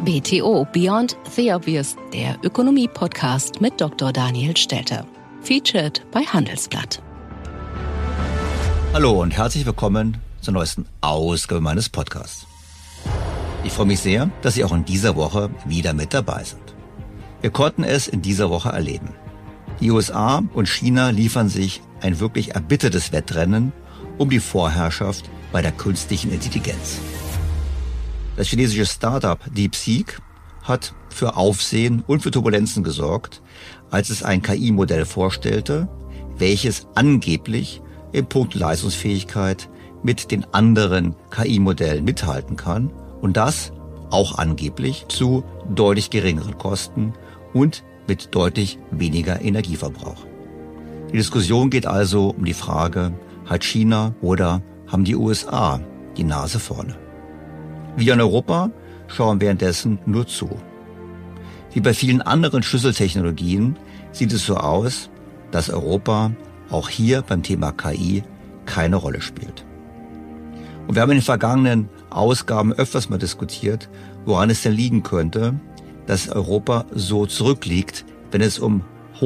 BTO Beyond the Obvious, der Ökonomie-Podcast mit Dr. Daniel Stelter. Featured bei Handelsblatt. Hallo und herzlich willkommen zur neuesten Ausgabe meines Podcasts. Ich freue mich sehr, dass Sie auch in dieser Woche wieder mit dabei sind. Wir konnten es in dieser Woche erleben. Die USA und China liefern sich ein wirklich erbittertes Wettrennen um die Vorherrschaft bei der künstlichen Intelligenz. Das chinesische Startup DeepSeek hat für Aufsehen und für Turbulenzen gesorgt, als es ein KI-Modell vorstellte, welches angeblich in puncto Leistungsfähigkeit mit den anderen KI-Modellen mithalten kann und das auch angeblich zu deutlich geringeren Kosten und mit deutlich weniger Energieverbrauch. Die Diskussion geht also um die Frage, hat China oder haben die USA die Nase vorne? Wir in Europa schauen währenddessen nur zu. Wie bei vielen anderen Schlüsseltechnologien sieht es so aus, dass Europa auch hier beim Thema KI keine Rolle spielt. Und wir haben in den vergangenen Ausgaben öfters mal diskutiert, woran es denn liegen könnte, dass Europa so zurückliegt, wenn es um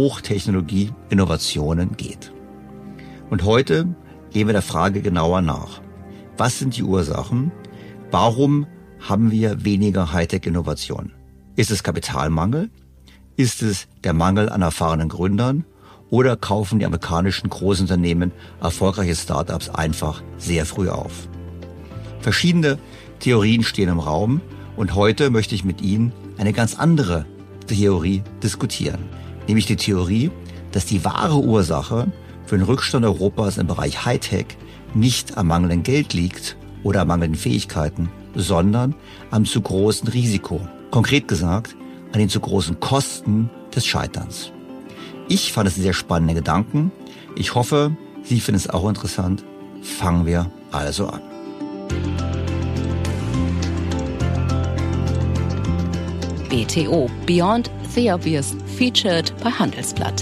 Hochtechnologie-Innovationen geht. Und heute gehen wir der Frage genauer nach. Was sind die Ursachen? Warum haben wir weniger Hightech-Innovationen? Ist es Kapitalmangel? Ist es der Mangel an erfahrenen Gründern? Oder kaufen die amerikanischen Großunternehmen erfolgreiche Startups einfach sehr früh auf? Verschiedene Theorien stehen im Raum und heute möchte ich mit Ihnen eine ganz andere Theorie diskutieren. Nämlich die Theorie, dass die wahre Ursache für den Rückstand Europas im Bereich Hightech nicht am mangelnden Geld liegt oder an mangelnden Fähigkeiten, sondern am zu großen Risiko. Konkret gesagt, an den zu großen Kosten des Scheiterns. Ich fand es einen sehr spannenden Gedanken. Ich hoffe, Sie finden es auch interessant. Fangen wir also an. BTO Beyond the Obvious, featured bei Handelsblatt.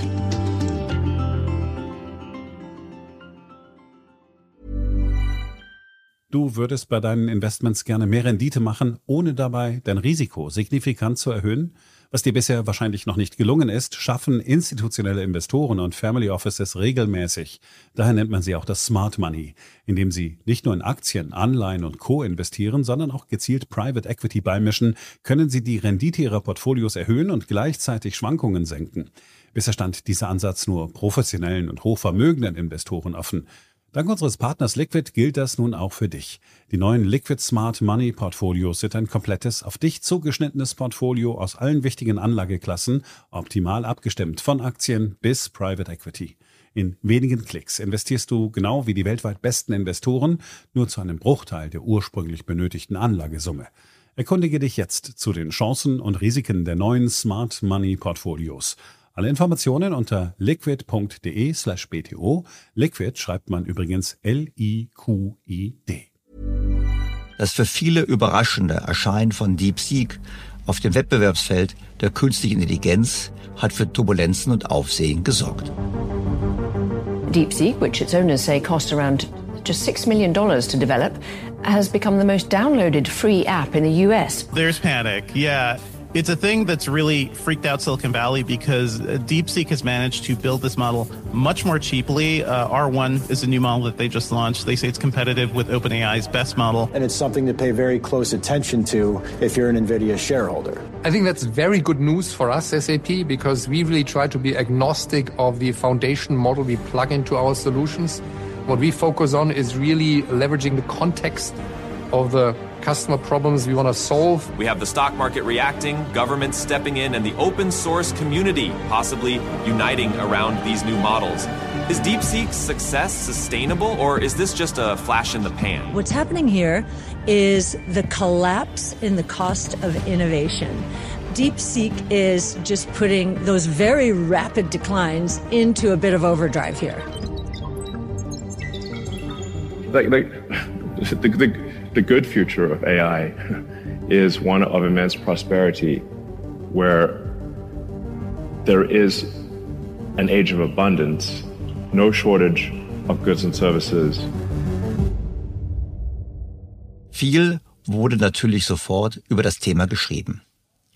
Du würdest bei deinen Investments gerne mehr Rendite machen, ohne dabei dein Risiko signifikant zu erhöhen? Was dir bisher wahrscheinlich noch nicht gelungen ist, schaffen institutionelle Investoren und Family Offices regelmäßig. Daher nennt man sie auch das Smart Money, indem sie nicht nur in Aktien, Anleihen und Co. investieren, sondern auch gezielt Private Equity beimischen, können sie die Rendite ihrer Portfolios erhöhen und gleichzeitig Schwankungen senken. Bisher stand dieser Ansatz nur professionellen und hochvermögenden Investoren offen. Dank unseres Partners Liquid gilt das nun auch für dich. Die neuen Liquid Smart Money Portfolios sind ein komplettes, auf dich zugeschnittenes Portfolio aus allen wichtigen Anlageklassen, optimal abgestimmt von Aktien bis Private Equity. In wenigen Klicks investierst du genau wie die weltweit besten Investoren nur zu einem Bruchteil der ursprünglich benötigten Anlagesumme. Erkundige dich jetzt zu den Chancen und Risiken der neuen Smart Money Portfolios. Alle Informationen unter liquid.de/bto. Liquid schreibt man übrigens Liquid. Das für viele überraschende Erscheinen von DeepSeek auf dem Wettbewerbsfeld der künstlichen Intelligenz hat für Turbulenzen und Aufsehen gesorgt. DeepSeek, which its owners say cost around just $6 million to develop, has become the most downloaded free app in the US. There's panic, yeah. It's a thing that's really freaked out Silicon Valley because DeepSeek has managed to build this model much more cheaply. R1 is a new model that they just launched. They say it's competitive with OpenAI's best model. And it's something to pay very close attention to if you're an NVIDIA shareholder. I think that's very good news for us, SAP, because we really try to be agnostic of the foundation model we plug into our solutions. What we focus on is really leveraging the context of the customer problems we want to solve. We have the stock market reacting, governments stepping in, and the open source community possibly uniting around these new models. Is DeepSeek's success sustainable, or is this just a flash in the pan? What's happening here is the collapse in the cost of innovation. DeepSeek is just putting those very rapid declines into a bit of overdrive here. The good future of AI is one of immense prosperity, where there is an age of abundance, no shortage of goods and services. Viel wurde natürlich sofort über das Thema geschrieben.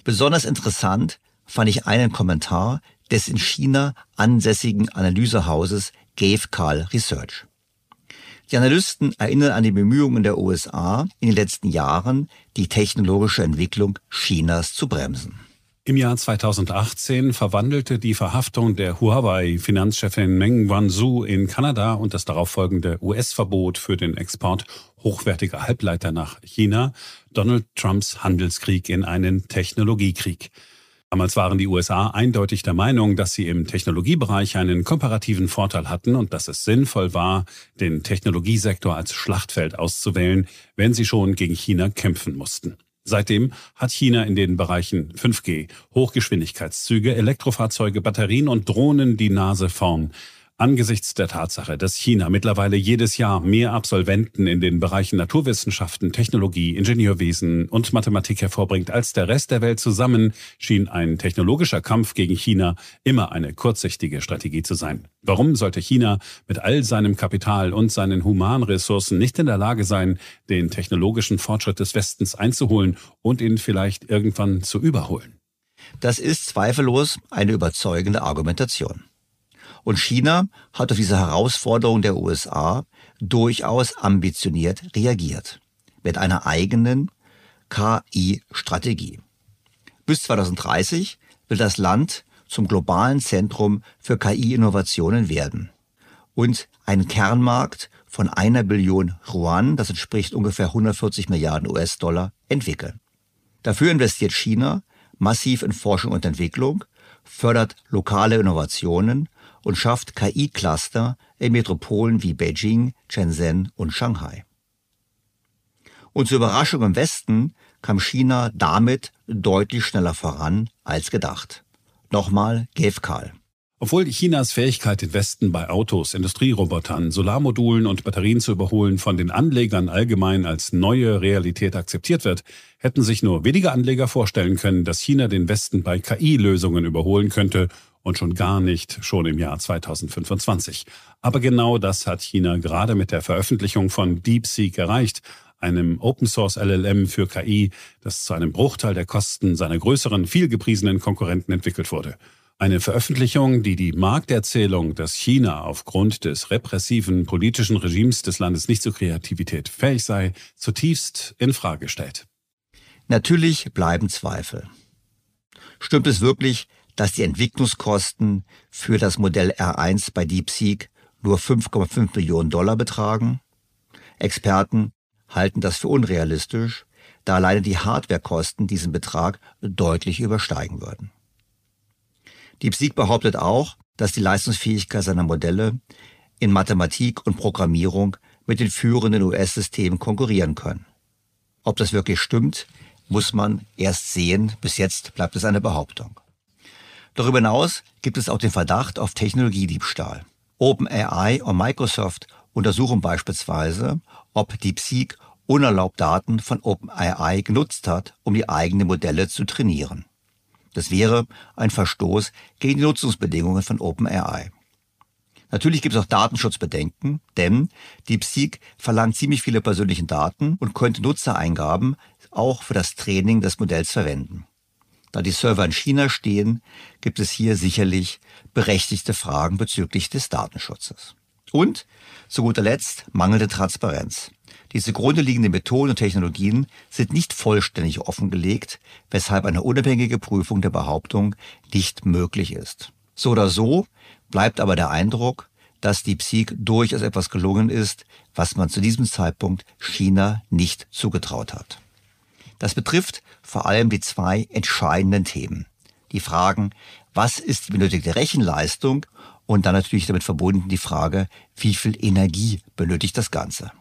Besonders interessant fand ich einen Kommentar des in China ansässigen Analysehauses GAVE-Carl Research. Die Analysten erinnern an die Bemühungen der USA in den letzten Jahren, die technologische Entwicklung Chinas zu bremsen. Im Jahr 2018 verwandelte die Verhaftung der Huawei-Finanzchefin Meng Wanzhou in Kanada und das darauffolgende US-Verbot für den Export hochwertiger Halbleiter nach China Donald Trumps Handelskrieg in einen Technologiekrieg. Damals waren die USA eindeutig der Meinung, dass sie im Technologiebereich einen komparativen Vorteil hatten und dass es sinnvoll war, den Technologiesektor als Schlachtfeld auszuwählen, wenn sie schon gegen China kämpfen mussten. Seitdem hat China in den Bereichen 5G, Hochgeschwindigkeitszüge, Elektrofahrzeuge, Batterien und Drohnen die Nase vorn. Angesichts der Tatsache, dass China mittlerweile jedes Jahr mehr Absolventen in den Bereichen Naturwissenschaften, Technologie, Ingenieurwesen und Mathematik hervorbringt als der Rest der Welt zusammen, schien ein technologischer Kampf gegen China immer eine kurzsichtige Strategie zu sein. Warum sollte China mit all seinem Kapital und seinen humanen Ressourcen nicht in der Lage sein, den technologischen Fortschritt des Westens einzuholen und ihn vielleicht irgendwann zu überholen? Das ist zweifellos eine überzeugende Argumentation. Und China hat auf diese Herausforderung der USA durchaus ambitioniert reagiert. Mit einer eigenen KI-Strategie. Bis 2030 will das Land zum globalen Zentrum für KI-Innovationen werden und einen Kernmarkt von 1 Billion Yuan, das entspricht ungefähr 140 Milliarden US-Dollar, entwickeln. Dafür investiert China massiv in Forschung und Entwicklung, fördert lokale Innovationen und schafft KI-Cluster in Metropolen wie Beijing, Shenzhen und Shanghai. Und zur Überraschung im Westen kam China damit deutlich schneller voran als gedacht. Nochmal GAVE-Carl. Obwohl Chinas Fähigkeit, den Westen bei Autos, Industrierobotern, Solarmodulen und Batterien zu überholen, von den Anlegern allgemein als neue Realität akzeptiert wird, hätten sich nur wenige Anleger vorstellen können, dass China den Westen bei KI-Lösungen überholen könnte und schon gar nicht schon im Jahr 2025. Aber genau das hat China gerade mit der Veröffentlichung von DeepSeek erreicht, einem Open-Source-LLM für KI, das zu einem Bruchteil der Kosten seiner größeren, vielgepriesenen Konkurrenten entwickelt wurde. Eine Veröffentlichung, die die Markterzählung, dass China aufgrund des repressiven politischen Regimes des Landes nicht zur Kreativität fähig sei, zutiefst in Frage stellt. Natürlich bleiben Zweifel. Stimmt es wirklich, dass die Entwicklungskosten für das Modell R1 bei DeepSeek nur 5,5 Millionen Dollar betragen? Experten halten das für unrealistisch, da alleine die Hardwarekosten diesen Betrag deutlich übersteigen würden. DeepSeek behauptet auch, dass die Leistungsfähigkeit seiner Modelle in Mathematik und Programmierung mit den führenden US-Systemen konkurrieren können. Ob das wirklich stimmt, muss man erst sehen. Bis jetzt bleibt es eine Behauptung. Darüber hinaus gibt es auch den Verdacht auf Technologiediebstahl. OpenAI und Microsoft untersuchen beispielsweise, ob DeepSeek unerlaubt Daten von OpenAI genutzt hat, um die eigenen Modelle zu trainieren. Das wäre ein Verstoß gegen die Nutzungsbedingungen von OpenAI. Natürlich gibt es auch Datenschutzbedenken, denn DeepSeek verlangt ziemlich viele persönliche Daten und könnte Nutzereingaben auch für das Training des Modells verwenden. Da die Server in China stehen, gibt es hier sicherlich berechtigte Fragen bezüglich des Datenschutzes. Und zu guter Letzt mangelnde Transparenz. Die zugrunde liegenden Methoden und Technologien sind nicht vollständig offengelegt, weshalb eine unabhängige Prüfung der Behauptung nicht möglich ist. So oder so bleibt aber der Eindruck, dass DeepSeek durchaus etwas gelungen ist, was man zu diesem Zeitpunkt China nicht zugetraut hat. Das betrifft vor allem die zwei entscheidenden Themen. Die Fragen, was ist die benötigte Rechenleistung? Und dann natürlich damit verbunden die Frage, wie viel Energie benötigt das Ganze?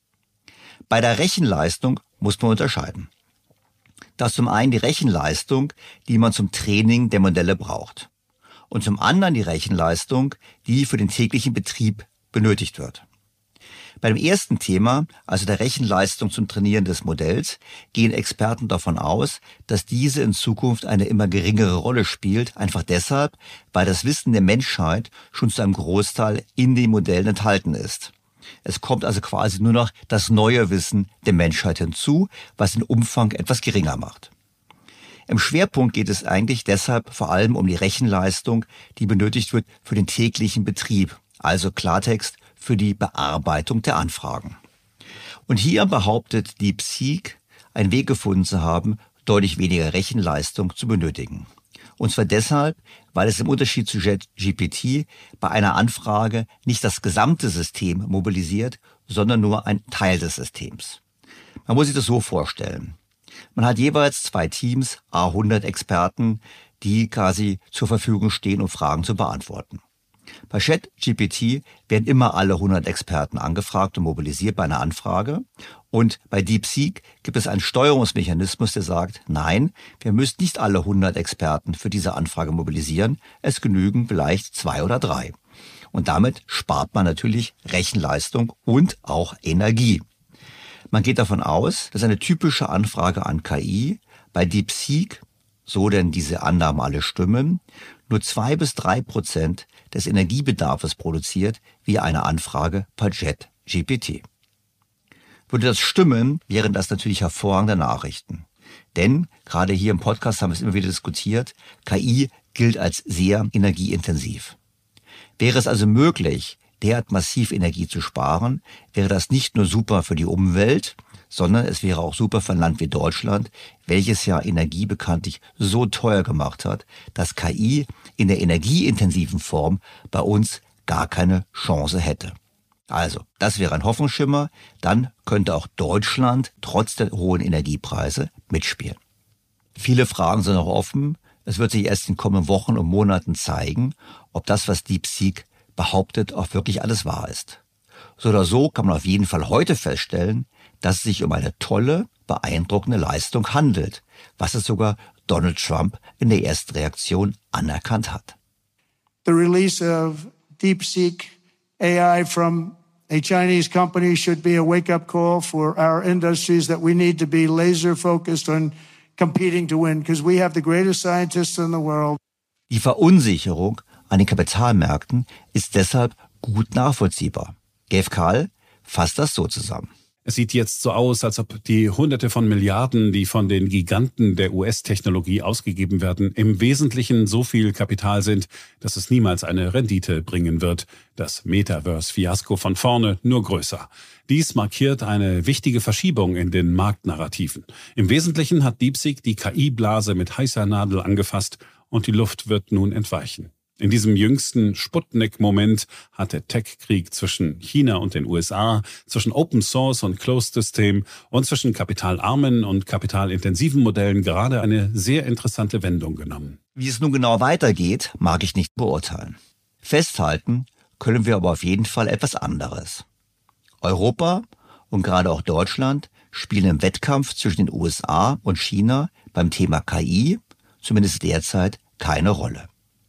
Bei der Rechenleistung muss man unterscheiden. Das ist zum einen die Rechenleistung, die man zum Training der Modelle braucht. Und zum anderen die Rechenleistung, die für den täglichen Betrieb benötigt wird. Bei dem ersten Thema, also der Rechenleistung zum Trainieren des Modells, gehen Experten davon aus, dass diese in Zukunft eine immer geringere Rolle spielt, einfach deshalb, weil das Wissen der Menschheit schon zu einem Großteil in den Modellen enthalten ist. Es kommt also quasi nur noch das neue Wissen der Menschheit hinzu, was den Umfang etwas geringer macht. Im Schwerpunkt geht es eigentlich deshalb vor allem um die Rechenleistung, die benötigt wird für den täglichen Betrieb, also Klartext für die Bearbeitung der Anfragen. Und hier behauptet DeepSeek, einen Weg gefunden zu haben, deutlich weniger Rechenleistung zu benötigen. Und zwar deshalb, weil es im Unterschied zu ChatGPT bei einer Anfrage nicht das gesamte System mobilisiert, sondern nur ein Teil des Systems. Man muss sich das so vorstellen. Man hat jeweils 2 Teams, 100 Experten, die quasi zur Verfügung stehen, um Fragen zu beantworten. Bei ChatGPT werden immer alle 100 Experten angefragt und mobilisiert bei einer Anfrage. Und bei DeepSeek gibt es einen Steuerungsmechanismus, der sagt, nein, wir müssen nicht alle 100 Experten für diese Anfrage mobilisieren. Es genügen vielleicht 2 oder 3. Und damit spart man natürlich Rechenleistung und auch Energie. Man geht davon aus, dass eine typische Anfrage an KI bei DeepSeek, so denn diese Annahmen alle stimmen, nur 2-3% des Energiebedarfs produziert, wie eine Anfrage per ChatGPT. Würde das stimmen, wären das natürlich hervorragende Nachrichten. Denn, gerade hier im Podcast haben wir es immer wieder diskutiert, KI gilt als sehr energieintensiv. Wäre es also möglich, derart massiv Energie zu sparen, wäre das nicht nur super für die Umwelt, sondern es wäre auch super für ein Land wie Deutschland, welches ja Energie bekanntlich so teuer gemacht hat, dass KI in der energieintensiven Form bei uns gar keine Chance hätte. Also, das wäre ein Hoffnungsschimmer, dann könnte auch Deutschland trotz der hohen Energiepreise mitspielen. Viele Fragen sind noch offen. Es wird sich erst in kommenden Wochen und Monaten zeigen, ob das, was DeepSeek behauptet, auch wirklich alles wahr ist. So oder so kann man auf jeden Fall heute feststellen, dass es sich um eine tolle, beeindruckende Leistung handelt, was es sogar Donald Trump in der ersten Reaktion anerkannt hat. The release of DeepSeek AI from a Chinese company should be a wake-up call for our industries that we need to be laser-focused on competing to win, because we have the greatest scientists in the world. Die Verunsicherung an den Kapitalmärkten ist deshalb gut nachvollziehbar. Gav Kahl fasst das so zusammen. Es sieht jetzt so aus, als ob die Hunderte von Milliarden, die von den Giganten der US-Technologie ausgegeben werden, im Wesentlichen so viel Kapital sind, dass es niemals eine Rendite bringen wird. Das Metaverse-Fiasko von vorne nur größer. Dies markiert eine wichtige Verschiebung in den Marktnarrativen. Im Wesentlichen hat DeepSeek die KI-Blase mit heißer Nadel angefasst und die Luft wird nun entweichen. In diesem jüngsten Sputnik-Moment hat der Tech-Krieg zwischen China und den USA, zwischen Open Source und Closed System und zwischen kapitalarmen und kapitalintensiven Modellen gerade eine sehr interessante Wendung genommen. Wie es nun genau weitergeht, mag ich nicht beurteilen. Festhalten können wir aber auf jeden Fall etwas anderes. Europa und gerade auch Deutschland spielen im Wettkampf zwischen den USA und China beim Thema KI, zumindest derzeit, keine Rolle.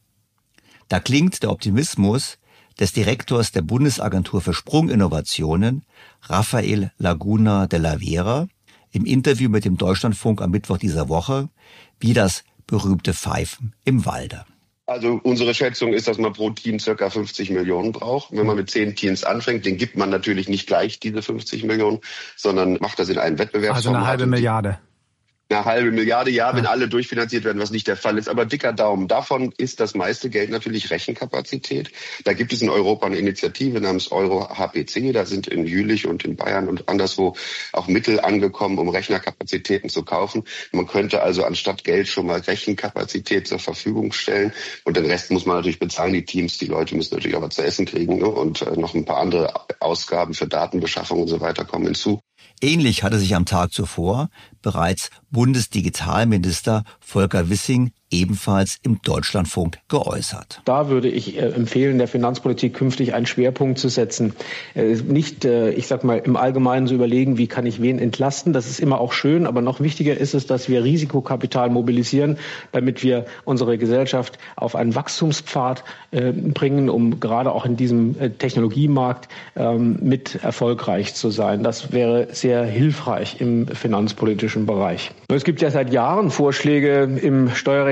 Da klingt der Optimismus des Direktors der Bundesagentur für Sprunginnovationen, Rafael Laguna de la Vera, im Interview mit dem Deutschlandfunk am Mittwoch dieser Woche, wie das berühmte Pfeifen im Walde. Also unsere Schätzung ist, dass man pro Team ca. 50 Millionen braucht. Wenn man mit 10 Teams anfängt, den gibt man natürlich nicht gleich diese 50 Millionen, sondern macht das in einen Wettbewerbsformat. Also eine halbe Milliarde. Eine halbe Milliarde, ja, wenn alle durchfinanziert werden, was nicht der Fall ist. Aber dicker Daumen. Davon ist das meiste Geld natürlich Rechenkapazität. Da gibt es in Europa eine Initiative namens Euro-HPC. Da sind in Jülich und in Bayern und anderswo auch Mittel angekommen, um Rechnerkapazitäten zu kaufen. Man könnte also anstatt Geld schon mal Rechenkapazität zur Verfügung stellen. Und den Rest muss man natürlich bezahlen. Die Teams, die Leute müssen natürlich auch was zu essen kriegen, ne? Und noch ein paar andere Ausgaben für Datenbeschaffung und so weiter kommen hinzu. Ähnlich hatte sich am Tag zuvor bereits Bundesdigitalminister Volker Wissing ebenfalls im Deutschlandfunk geäußert. Da würde ich empfehlen, der Finanzpolitik künftig einen Schwerpunkt zu setzen. Nicht, ich sag mal, im Allgemeinen zu überlegen, wie kann ich wen entlasten. Das ist immer auch schön, aber noch wichtiger ist es, dass wir Risikokapital mobilisieren, damit wir unsere Gesellschaft auf einen Wachstumspfad bringen, um gerade auch in diesem Technologiemarkt mit erfolgreich zu sein. Das wäre sehr hilfreich im finanzpolitischen Bereich. Es gibt ja seit Jahren Vorschläge im Steuerrecht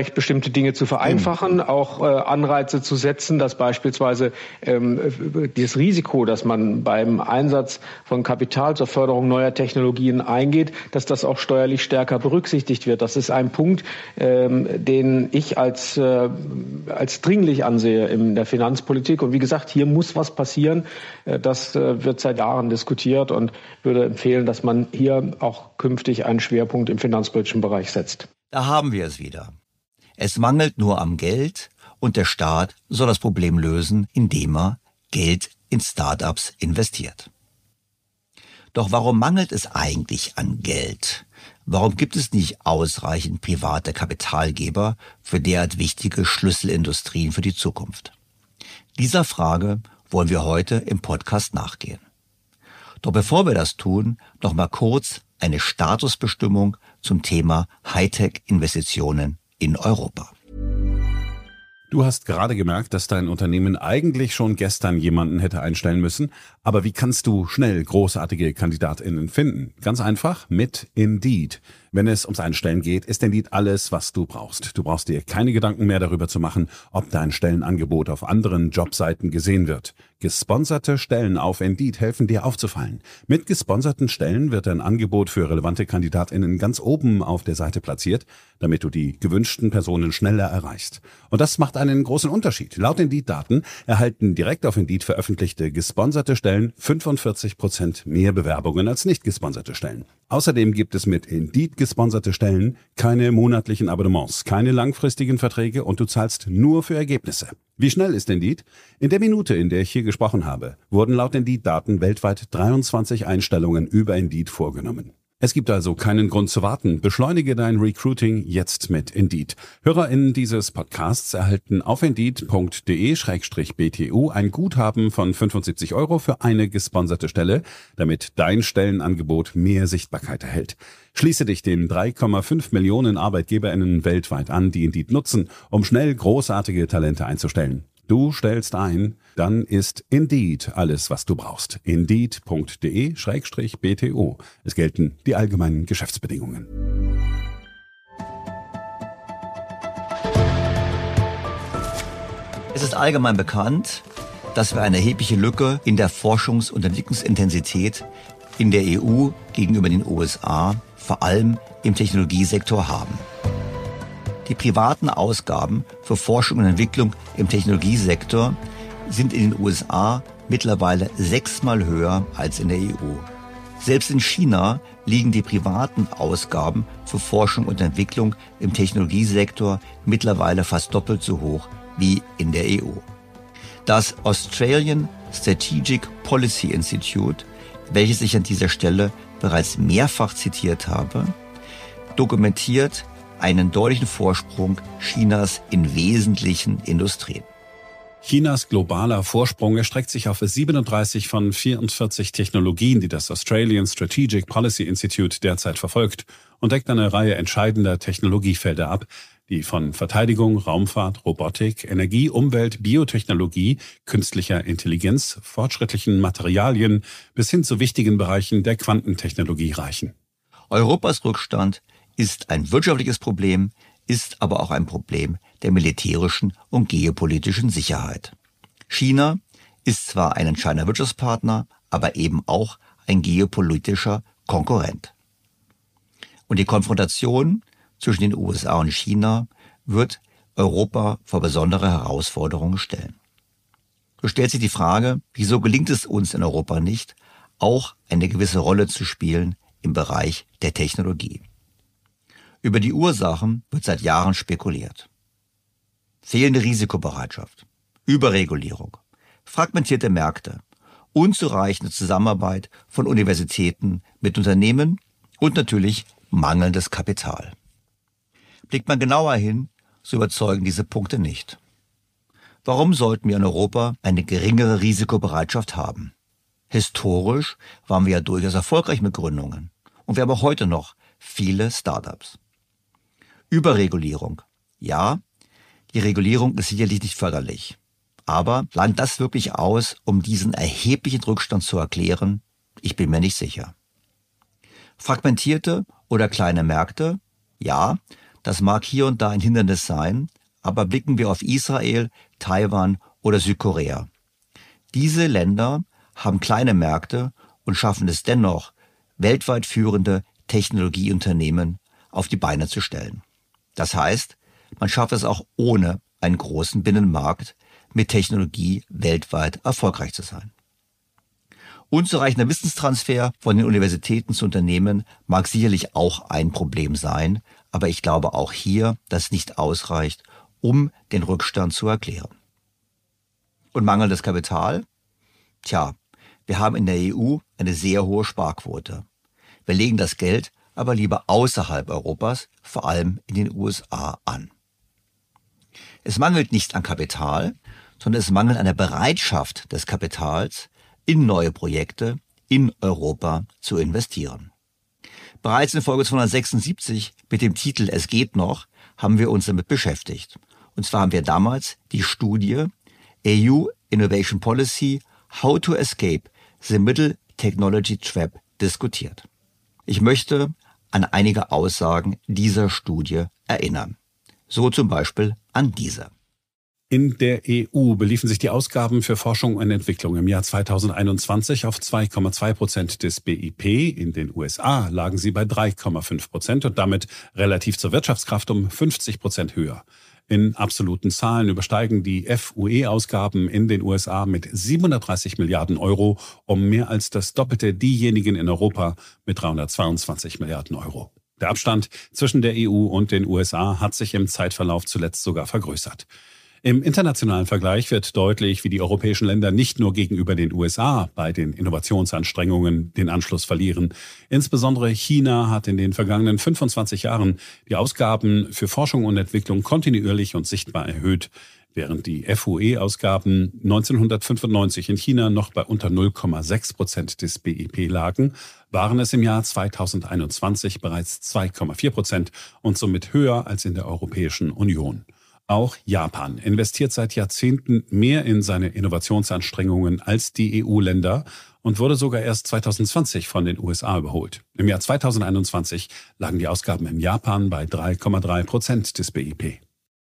Recht, bestimmte Dinge zu vereinfachen, auch Anreize zu setzen, dass beispielsweise das Risiko, das man beim Einsatz von Kapital zur Förderung neuer Technologien eingeht, dass das auch steuerlich stärker berücksichtigt wird. Das ist ein Punkt, den ich als dringlich ansehe in der Finanzpolitik. Und wie gesagt, hier muss was passieren. Das wird seit Jahren diskutiert und würde empfehlen, dass man hier auch künftig einen Schwerpunkt im finanzpolitischen Bereich setzt. Da haben wir es wieder. Es mangelt nur am Geld und der Staat soll das Problem lösen, indem er Geld in Start-ups investiert. Doch warum mangelt es eigentlich an Geld? Warum gibt es nicht ausreichend private Kapitalgeber für derart wichtige Schlüsselindustrien für die Zukunft? Dieser Frage wollen wir heute im Podcast nachgehen. Doch bevor wir das tun, noch mal kurz eine Statusbestimmung zum Thema Hightech-Investitionen in Europa. Du hast gerade gemerkt, dass dein Unternehmen eigentlich schon gestern jemanden hätte einstellen müssen. Aber wie kannst du schnell großartige KandidatInnen finden? Ganz einfach mit Indeed. Wenn es ums Einstellen geht, ist Indeed alles, was du brauchst. Du brauchst dir keine Gedanken mehr darüber zu machen, ob dein Stellenangebot auf anderen Jobseiten gesehen wird. Gesponserte Stellen auf Indeed helfen dir aufzufallen. Mit gesponserten Stellen wird dein Angebot für relevante KandidatInnen ganz oben auf der Seite platziert, damit du die gewünschten Personen schneller erreichst. Und das macht einen großen Unterschied. Laut Indeed-Daten erhalten direkt auf Indeed veröffentlichte gesponserte Stellen 45% mehr Bewerbungen als nicht gesponserte Stellen. Außerdem gibt es mit Indeed gesponserte Stellen keine monatlichen Abonnements, keine langfristigen Verträge und du zahlst nur für Ergebnisse. Wie schnell ist Indeed? In der Minute, in der ich hier gesprochen habe, wurden laut Indeed-Daten weltweit 23 Einstellungen über Indeed vorgenommen. Es gibt also keinen Grund zu warten. Beschleunige dein Recruiting jetzt mit Indeed. HörerInnen dieses Podcasts erhalten auf indeed.de/BTU ein Guthaben von 75 € für eine gesponserte Stelle, damit dein Stellenangebot mehr Sichtbarkeit erhält. Schließe dich den 3,5 Millionen ArbeitgeberInnen weltweit an, die Indeed nutzen, um schnell großartige Talente einzustellen. Du stellst ein, dann ist Indeed alles, was du brauchst. Indeed.de/BTO. Es gelten die allgemeinen Geschäftsbedingungen. Es ist allgemein bekannt, dass wir eine erhebliche Lücke in der Forschungs- und Entwicklungsintensität in der EU gegenüber den USA, vor allem im Technologiesektor, haben. Die privaten Ausgaben für Forschung und Entwicklung im Technologiesektor sind in den USA mittlerweile 6-mal höher als in der EU. Selbst in China liegen die privaten Ausgaben für Forschung und Entwicklung im Technologiesektor mittlerweile fast doppelt so hoch wie in der EU. Das Australian Strategic Policy Institute, welches ich an dieser Stelle bereits mehrfach zitiert habe, dokumentiert einen deutlichen Vorsprung Chinas in wesentlichen Industrien. Chinas globaler Vorsprung erstreckt sich auf 37 von 44 Technologien, die das Australian Strategic Policy Institute derzeit verfolgt, und deckt eine Reihe entscheidender Technologiefelder ab, die von Verteidigung, Raumfahrt, Robotik, Energie, Umwelt, Biotechnologie, künstlicher Intelligenz, fortschrittlichen Materialien bis hin zu wichtigen Bereichen der Quantentechnologie reichen. Europas Rückstand ist ein wirtschaftliches Problem, ist aber auch ein Problem der militärischen und geopolitischen Sicherheit. China ist zwar ein entscheidender Wirtschaftspartner, aber eben auch ein geopolitischer Konkurrent. Und die Konfrontation zwischen den USA und China wird Europa vor besondere Herausforderungen stellen. So stellt sich die Frage, wieso gelingt es uns in Europa nicht, auch eine gewisse Rolle zu spielen im Bereich der Technologie. Über die Ursachen wird seit Jahren spekuliert. Fehlende Risikobereitschaft, Überregulierung, fragmentierte Märkte, unzureichende Zusammenarbeit von Universitäten mit Unternehmen und natürlich mangelndes Kapital. Blickt man genauer hin, so überzeugen diese Punkte nicht. Warum sollten wir in Europa eine geringere Risikobereitschaft haben? Historisch waren wir ja durchaus erfolgreich mit Gründungen und wir haben auch heute noch viele Startups. Überregulierung. Ja, die Regulierung ist sicherlich nicht förderlich. Aber langt das wirklich aus, um diesen erheblichen Rückstand zu erklären? Ich bin mir nicht sicher. Fragmentierte oder kleine Märkte? Ja, Das mag hier und da ein Hindernis sein, aber blicken wir auf Israel, Taiwan oder Südkorea. Diese Länder haben kleine Märkte und schaffen es dennoch, weltweit führende Technologieunternehmen auf die Beine zu stellen. Das heißt, man schafft es auch ohne einen großen Binnenmarkt mit Technologie weltweit erfolgreich zu sein. Unzureichender Wissenstransfer von den Universitäten zu Unternehmen mag sicherlich auch ein Problem sein, aber ich glaube auch hier, dass es nicht ausreicht, um den Rückstand zu erklären. Und mangelndes Kapital? Tja, wir haben in der EU eine sehr hohe Sparquote. Wir legen das Geld aber lieber außerhalb Europas, vor allem in den USA, an. Es mangelt nicht an Kapital, sondern es mangelt an der Bereitschaft des Kapitals, in neue Projekte in Europa zu investieren. Bereits in Folge 276 mit dem Titel Es geht noch haben wir uns damit beschäftigt. Und zwar haben wir damals die Studie EU Innovation Policy How to Escape the Middle Technology Trap diskutiert. Ich möchte an einige Aussagen dieser Studie erinnern. So zum Beispiel an diese. In der EU beliefen sich die Ausgaben für Forschung und Entwicklung im Jahr 2021 auf 2,2% des BIP. In den USA lagen sie bei 3,5% und damit relativ zur Wirtschaftskraft um 50% höher. In absoluten Zahlen übersteigen die FUE-Ausgaben in den USA mit 730 Milliarden Euro um mehr als das Doppelte diejenigen in Europa mit 322 Milliarden Euro. Der Abstand zwischen der EU und den USA hat sich im Zeitverlauf zuletzt sogar vergrößert. Im internationalen Vergleich wird deutlich, wie die europäischen Länder nicht nur gegenüber den USA bei den Innovationsanstrengungen den Anschluss verlieren. Insbesondere China hat in den vergangenen 25 Jahren die Ausgaben für Forschung und Entwicklung kontinuierlich und sichtbar erhöht. Während die FUE-Ausgaben 1995 in China noch bei unter 0,6% des BIP lagen, waren es im Jahr 2021 bereits 2,4% und somit höher als in der Europäischen Union. Auch Japan investiert seit Jahrzehnten mehr in seine Innovationsanstrengungen als die EU-Länder und wurde sogar erst 2020 von den USA überholt. Im Jahr 2021 lagen die Ausgaben in Japan bei 3,3% des BIP.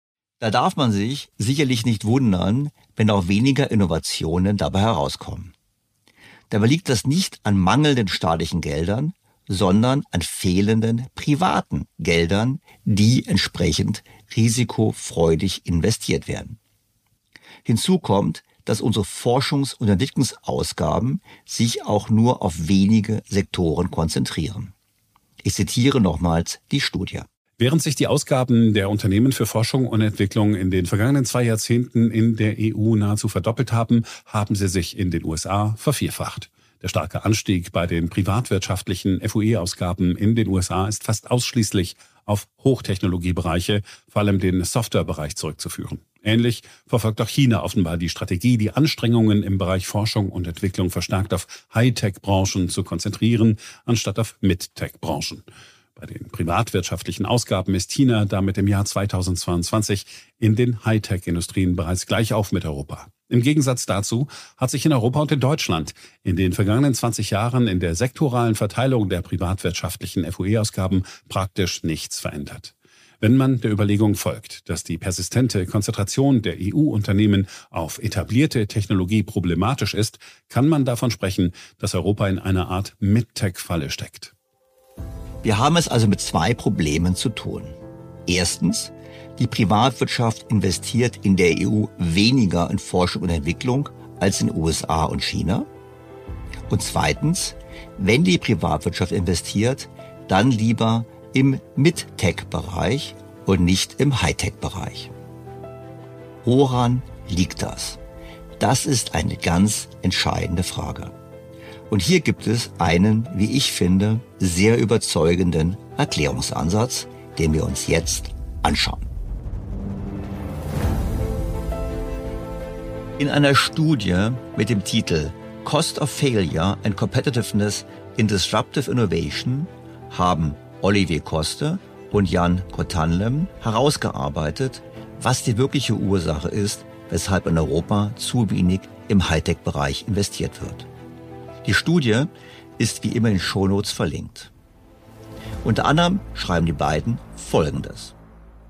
Da darf man sich sicherlich nicht wundern, wenn auch weniger Innovationen dabei herauskommen. Dabei liegt das nicht an mangelnden staatlichen Geldern, sondern an fehlenden privaten Geldern, die entsprechend risikofreudig investiert werden. Hinzu kommt, dass unsere Forschungs- und Entwicklungsausgaben sich auch nur auf wenige Sektoren konzentrieren. Ich zitiere nochmals die Studie. Während sich die Ausgaben der Unternehmen für Forschung und Entwicklung in den vergangenen 2 Jahrzehnten in der EU nahezu verdoppelt haben, haben sie sich in den USA vervierfacht. Der starke Anstieg bei den privatwirtschaftlichen FUE-Ausgaben in den USA ist fast ausschließlich auf Hochtechnologiebereiche, vor allem den Softwarebereich, zurückzuführen. Ähnlich verfolgt auch China offenbar die Strategie, die Anstrengungen im Bereich Forschung und Entwicklung verstärkt auf Hightech-Branchen zu konzentrieren, anstatt auf Mid-Tech-Branchen. Bei den privatwirtschaftlichen Ausgaben ist China damit im Jahr 2022 in den Hightech-Industrien bereits gleich auf mit Europa. Im Gegensatz dazu hat sich in Europa und in Deutschland in den vergangenen 20 Jahren in der sektoralen Verteilung der privatwirtschaftlichen FUE-Ausgaben praktisch nichts verändert. Wenn man der Überlegung folgt, dass die persistente Konzentration der EU-Unternehmen auf etablierte Technologie problematisch ist, kann man davon sprechen, dass Europa in einer Art Mid-Tech-Falle steckt. Wir haben es also mit 2 Problemen zu tun. Erstens, die Privatwirtschaft investiert in der EU weniger in Forschung und Entwicklung als in den USA und China. Und zweitens, wenn die Privatwirtschaft investiert, dann lieber im Mid-Tech-Bereich und nicht im High-Tech-Bereich. Woran liegt das? Das ist eine ganz entscheidende Frage. Und hier gibt es einen, wie ich finde, sehr überzeugenden Erklärungsansatz, den wir uns jetzt anschauen. In einer Studie mit dem Titel Cost of Failure and Competitiveness in Disruptive Innovation haben Olivier Coste und Jan Kotanlem herausgearbeitet, was die wirkliche Ursache ist, weshalb in Europa zu wenig im Hightech-Bereich investiert wird. Die Studie ist wie immer in Shownotes verlinkt. Unter anderem schreiben die beiden Folgendes.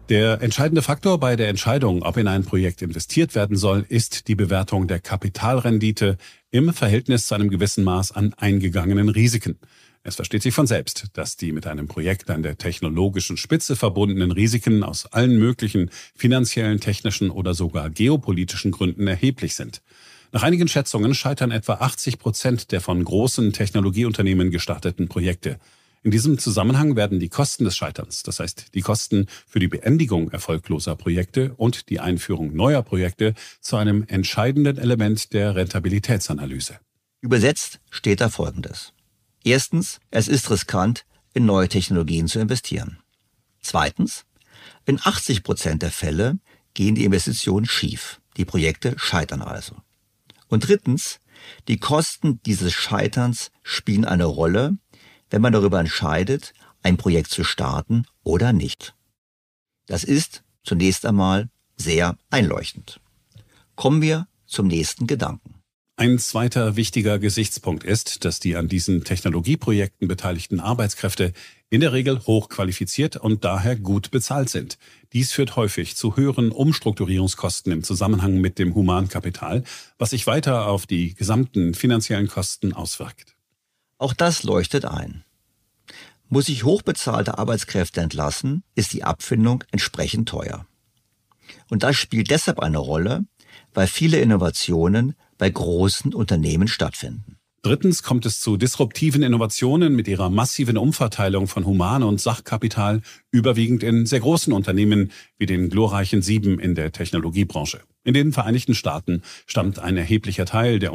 Der entscheidende Faktor bei der Entscheidung, ob in ein Projekt investiert werden soll, ist die Bewertung der Kapitalrendite im Verhältnis zu einem gewissen Maß an eingegangenen Risiken. Es versteht sich von selbst, dass die mit einem Projekt an der technologischen Spitze verbundenen Risiken aus allen möglichen finanziellen, technischen oder sogar geopolitischen Gründen erheblich sind. Nach einigen Schätzungen scheitern etwa 80% der von großen Technologieunternehmen gestarteten Projekte. In diesem Zusammenhang werden die Kosten des Scheiterns, das heißt die Kosten für die Beendigung erfolgloser Projekte und die Einführung neuer Projekte, zu einem entscheidenden Element der Rentabilitätsanalyse. Übersetzt steht da Folgendes. Erstens, es ist riskant, in neue Technologien zu investieren. Zweitens, in 80% der Fälle gehen die Investitionen schief. Die Projekte scheitern also. Und drittens, die Kosten dieses Scheiterns spielen eine Rolle, wenn man darüber entscheidet, ein Projekt zu starten oder nicht. Das ist zunächst einmal sehr einleuchtend. Kommen wir zum nächsten Gedanken. Ein zweiter wichtiger Gesichtspunkt ist, dass die an diesen Technologieprojekten beteiligten Arbeitskräfte in der Regel hochqualifiziert und daher gut bezahlt sind. Dies führt häufig zu höheren Umstrukturierungskosten im Zusammenhang mit dem Humankapital, was sich weiter auf die gesamten finanziellen Kosten auswirkt. Auch das leuchtet ein. Muss ich hochbezahlte Arbeitskräfte entlassen, ist die Abfindung entsprechend teuer. Und das spielt deshalb eine Rolle, weil viele Innovationen bei großen Unternehmen stattfinden. Drittens kommt es zu disruptiven Innovationen mit ihrer massiven Umverteilung von Human- und Sachkapital, überwiegend in sehr großen Unternehmen wie den glorreichen 7 in der Technologiebranche. In den Vereinigten Staaten stammt ein erheblicher Teil der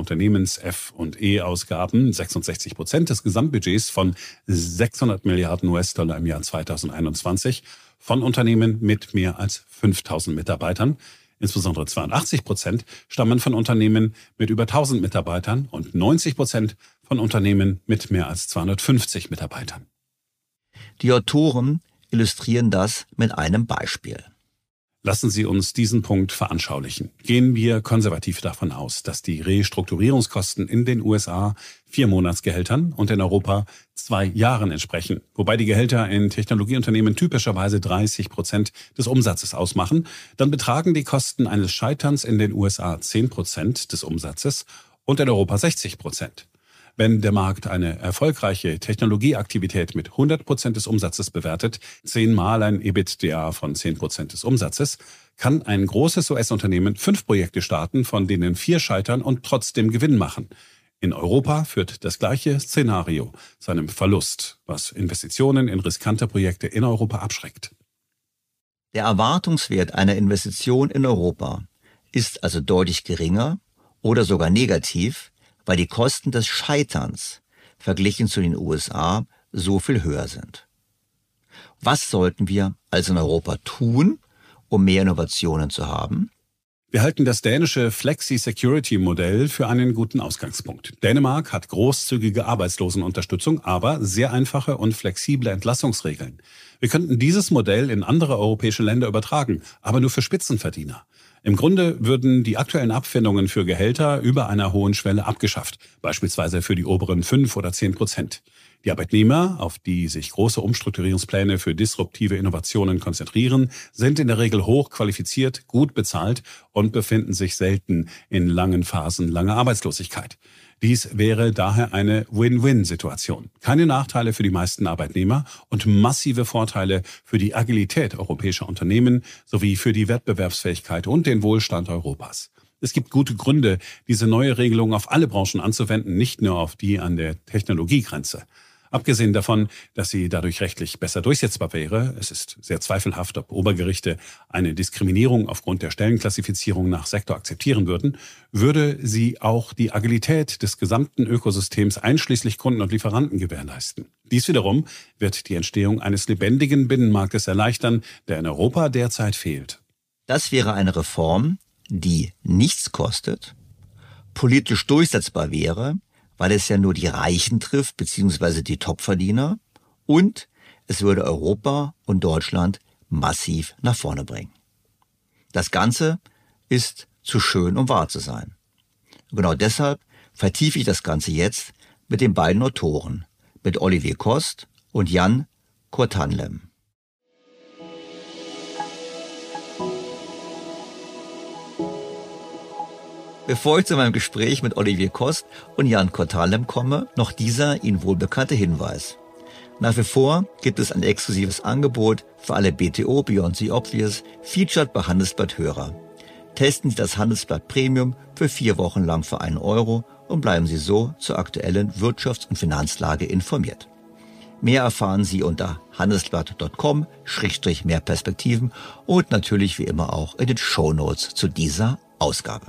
Unternehmens-F&E-Ausgaben, 66% des Gesamtbudgets von 600 Milliarden US-Dollar im Jahr 2021, von Unternehmen mit mehr als 5000 Mitarbeitern. Insbesondere 82% stammen von Unternehmen mit über 1000 Mitarbeitern und 90% von Unternehmen mit mehr als 250 Mitarbeitern. Die Autoren illustrieren das mit einem Beispiel. Lassen Sie uns diesen Punkt veranschaulichen. Gehen wir konservativ davon aus, dass die Restrukturierungskosten in den USA 4 Monatsgehältern und in Europa 2 Jahren entsprechen, wobei die Gehälter in Technologieunternehmen typischerweise 30% des Umsatzes ausmachen, dann betragen die Kosten eines Scheiterns in den USA 10% des Umsatzes und in Europa 60%. Wenn der Markt eine erfolgreiche Technologieaktivität mit 100% des Umsatzes bewertet, 10-mal ein EBITDA von 10% des Umsatzes, kann ein großes US-Unternehmen 5 Projekte starten, von denen 4 scheitern und trotzdem Gewinn machen. In Europa führt das gleiche Szenario zu einem Verlust, was Investitionen in riskante Projekte in Europa abschreckt. Der Erwartungswert einer Investition in Europa ist also deutlich geringer oder sogar negativ, weil die Kosten des Scheiterns verglichen zu den USA so viel höher sind. Was sollten wir also in Europa tun, um mehr Innovationen zu haben? Wir halten das dänische Flexi-Security-Modell für einen guten Ausgangspunkt. Dänemark hat großzügige Arbeitslosenunterstützung, aber sehr einfache und flexible Entlassungsregeln. Wir könnten dieses Modell in andere europäische Länder übertragen, aber nur für Spitzenverdiener. Im Grunde würden die aktuellen Abfindungen für Gehälter über einer hohen Schwelle abgeschafft, beispielsweise für die oberen 5 oder 10%. Die Arbeitnehmer, auf die sich große Umstrukturierungspläne für disruptive Innovationen konzentrieren, sind in der Regel hochqualifiziert, gut bezahlt und befinden sich selten in langen Phasen langer Arbeitslosigkeit. Dies wäre daher eine Win-Win-Situation. Keine Nachteile für die meisten Arbeitnehmer und massive Vorteile für die Agilität europäischer Unternehmen sowie für die Wettbewerbsfähigkeit und den Wohlstand Europas. Es gibt gute Gründe, diese neue Regelung auf alle Branchen anzuwenden, nicht nur auf die an der Technologiegrenze. Abgesehen davon, dass sie dadurch rechtlich besser durchsetzbar wäre, es ist sehr zweifelhaft, ob Obergerichte eine Diskriminierung aufgrund der Stellenklassifizierung nach Sektor akzeptieren würden, würde sie auch die Agilität des gesamten Ökosystems einschließlich Kunden und Lieferanten gewährleisten. Dies wiederum wird die Entstehung eines lebendigen Binnenmarktes erleichtern, der in Europa derzeit fehlt. Das wäre eine Reform, die nichts kostet, politisch durchsetzbar wäre, weil es ja nur die Reichen trifft, beziehungsweise die Topverdiener, und es würde Europa und Deutschland massiv nach vorne bringen. Das Ganze ist zu schön, um wahr zu sein. Und genau deshalb vertiefe ich das Ganze jetzt mit den beiden Autoren, mit Olivier Coste und Jan Courtanlem. Bevor ich zu meinem Gespräch mit Olivier Coste und Jan Courtalem komme, noch dieser Ihnen wohlbekannte Hinweis. Nach wie vor gibt es ein exklusives Angebot für alle BTO Beyond the Obvious, featured bei Handelsblatt-Hörer. Testen Sie das Handelsblatt Premium für 4 Wochen lang für 1 € und bleiben Sie so zur aktuellen Wirtschafts- und Finanzlage informiert. Mehr erfahren Sie unter handelsblatt.com/mehr Perspektiven und natürlich wie immer auch in den Shownotes zu dieser Ausgabe.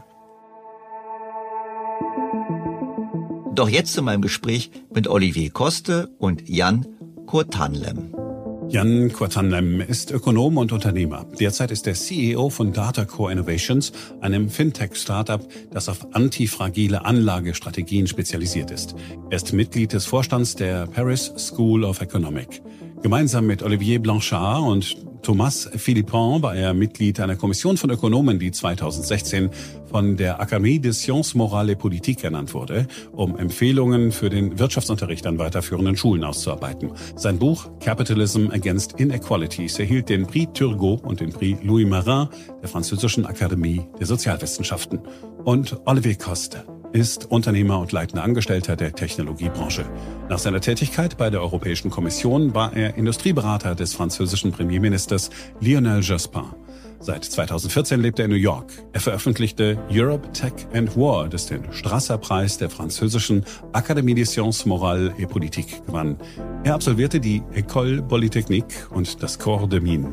Doch jetzt zu meinem Gespräch mit Olivier Coste und Jan Courtalem. Jan Courtalem ist Ökonom und Unternehmer. Derzeit ist er CEO von Datacore Innovations, einem Fintech-Startup, das auf antifragile Anlagestrategien spezialisiert ist. Er ist Mitglied des Vorstands der Paris School of Economic. Gemeinsam mit Olivier Blanchard und Thomas Philippon war er Mitglied einer Kommission von Ökonomen, die 2016 von der Académie des Sciences Morales et Politiques ernannt wurde, um Empfehlungen für den Wirtschaftsunterricht an weiterführenden Schulen auszuarbeiten. Sein Buch Capitalism Against Inequalities erhielt den Prix Turgot und den Prix Louis Marin der französischen Akademie der Sozialwissenschaften. Und Olivier Coste ist Unternehmer und leitender Angestellter der Technologiebranche. Nach seiner Tätigkeit bei der Europäischen Kommission war er Industrieberater des französischen Premierministers Lionel Jospin. Seit 2014 lebt er in New York. Er veröffentlichte Europe, Tech and War, das den Strasser-Preis der französischen Académie des Sciences Morales et Politiques gewann. Er absolvierte die École Polytechnique und das Corps de Mines.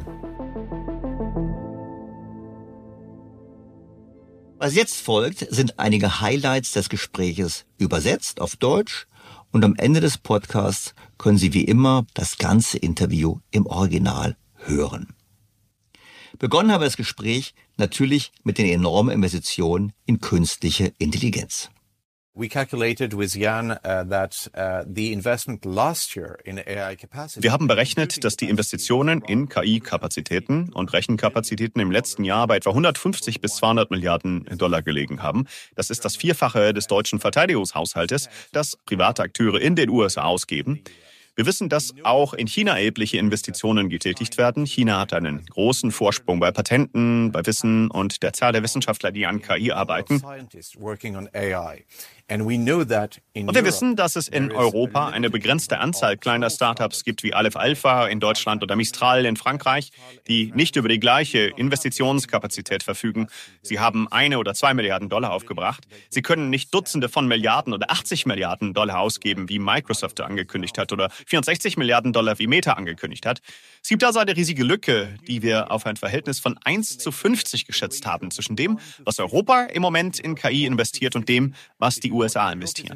Was jetzt folgt, sind einige Highlights des Gespräches übersetzt auf Deutsch und am Ende des Podcasts können Sie wie immer das ganze Interview im Original hören. Begonnen habe das Gespräch natürlich mit den enormen Investitionen in künstliche Intelligenz. We calculated with Jan that the investment last year in AI capacity. Wir haben berechnet, dass die Investitionen in KI-Kapazitäten und Rechenkapazitäten im letzten Jahr bei etwa 150 bis 200 Milliarden Dollar gelegen haben. Das ist das Vierfache des deutschen Verteidigungshaushaltes, das private Akteure in den USA ausgeben. Wir wissen, dass auch in China erhebliche Investitionen getätigt werden. China hat einen großen Vorsprung bei Patenten, bei Wissen und der Zahl der Wissenschaftler, die an KI arbeiten. Und wir wissen, dass es in Europa eine begrenzte Anzahl kleiner Startups gibt wie Aleph Alpha in Deutschland oder Mistral in Frankreich, die nicht über die gleiche Investitionskapazität verfügen. Sie haben 1 oder 2 Milliarden Dollar aufgebracht. Sie können nicht Dutzende von Milliarden oder 80 Milliarden Dollar ausgeben, wie Microsoft angekündigt hat, oder 64 Milliarden Dollar, wie Meta angekündigt hat. Es gibt also eine riesige Lücke, die wir auf ein Verhältnis von 1:50 geschätzt haben, zwischen dem, was Europa im Moment in KI investiert und dem, was die USA investieren.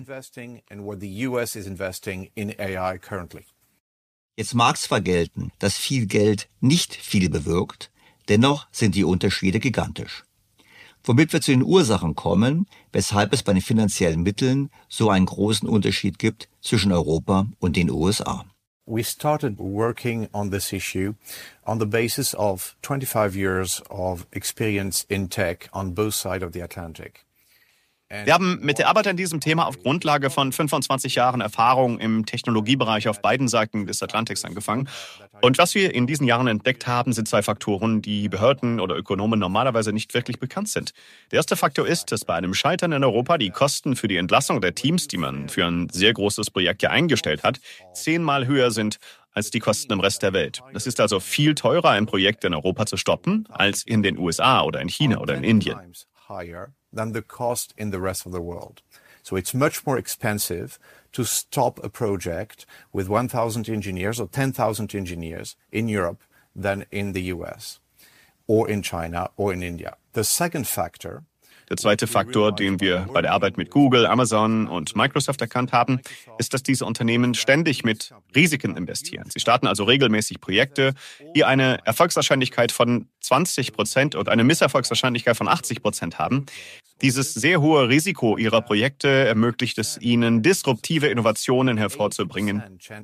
Jetzt mag es zwar gelten, dass viel Geld nicht viel bewirkt, dennoch sind die Unterschiede gigantisch. Womit wir zu den Ursachen kommen, weshalb es bei den finanziellen Mitteln so einen großen Unterschied gibt zwischen Europa und den USA. We started working on this issue on the basis of 25 years of experience in tech on both sides of the Atlantic. Wir haben mit der Arbeit an diesem Thema auf Grundlage von 25 Jahren Erfahrung im Technologiebereich auf beiden Seiten des Atlantiks angefangen. Und was wir in diesen Jahren entdeckt haben, sind 2 Faktoren, die Behörden oder Ökonomen normalerweise nicht wirklich bekannt sind. Der erste Faktor ist, dass bei einem Scheitern in Europa die Kosten für die Entlassung der Teams, die man für ein sehr großes Projekt ja eingestellt hat, 10-mal höher sind als die Kosten im Rest der Welt. Es ist also viel teurer, ein Projekt in Europa zu stoppen, als in den USA oder in China oder in Indien. Than the cost in the rest of the world. So it's much more expensive to stop a project with 1,000 engineers or 10,000 engineers in Europe than in the US or in China or in India. The second factor. Der zweite Faktor, den wir bei der Arbeit mit Google, Amazon und Microsoft erkannt haben, ist, dass diese Unternehmen ständig mit Risiken investieren. Sie starten also regelmäßig Projekte, die eine Erfolgswahrscheinlichkeit von 20% und eine Misserfolgswahrscheinlichkeit von 80% haben. Dieses sehr hohe Risiko ihrer Projekte ermöglicht es ihnen, disruptive Innovationen hervorzubringen.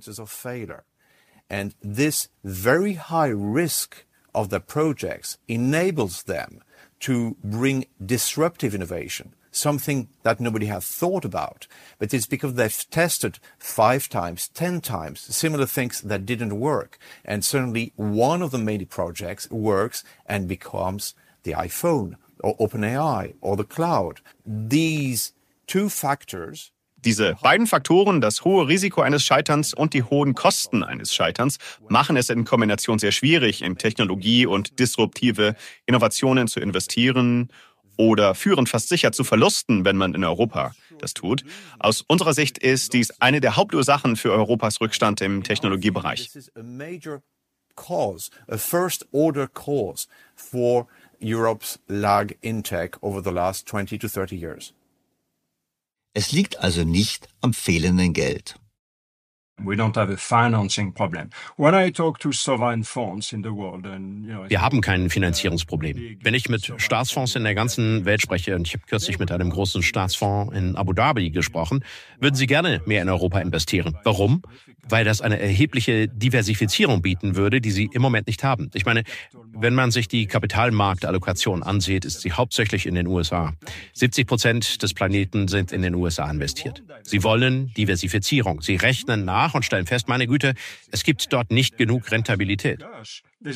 And this very high risk of the projects enables them to bring disruptive innovation, something that nobody has thought about. But it's because they've tested 5 times, 10 times similar things that didn't work. And suddenly one of the many projects works and becomes the iPhone or OpenAI or the cloud. These two factors. Diese beiden Faktoren, das hohe Risiko eines Scheiterns und die hohen Kosten eines Scheiterns, machen es in Kombination sehr schwierig, in Technologie und disruptive Innovationen zu investieren oder führen fast sicher zu Verlusten, wenn man in Europa das tut. Aus unserer Sicht ist dies eine der Hauptursachen für Europas Rückstand im Technologiebereich. A first-order cause for Europe's lag in tech over the last 20 to 30 years. Es liegt also nicht am fehlenden Geld. We don't have a financing problem. When I talk to sovereign funds in the world, and wir haben kein Finanzierungsproblem. Wenn ich mit Staatsfonds in der ganzen Welt spreche, und ich habe kürzlich mit einem großen Staatsfonds in Abu Dhabi gesprochen, würden sie gerne mehr in Europa investieren. Warum? Weil das eine erhebliche Diversifizierung bieten würde, die sie im Moment nicht haben. Ich meine, wenn man sich die Kapitalmarktallokation ansieht, ist sie hauptsächlich in den USA. 70% des Planeten sind in den USA investiert. Sie wollen Diversifizierung. Sie rechnen nach und stellen fest, meine Güte, es gibt dort nicht genug Rentabilität. Und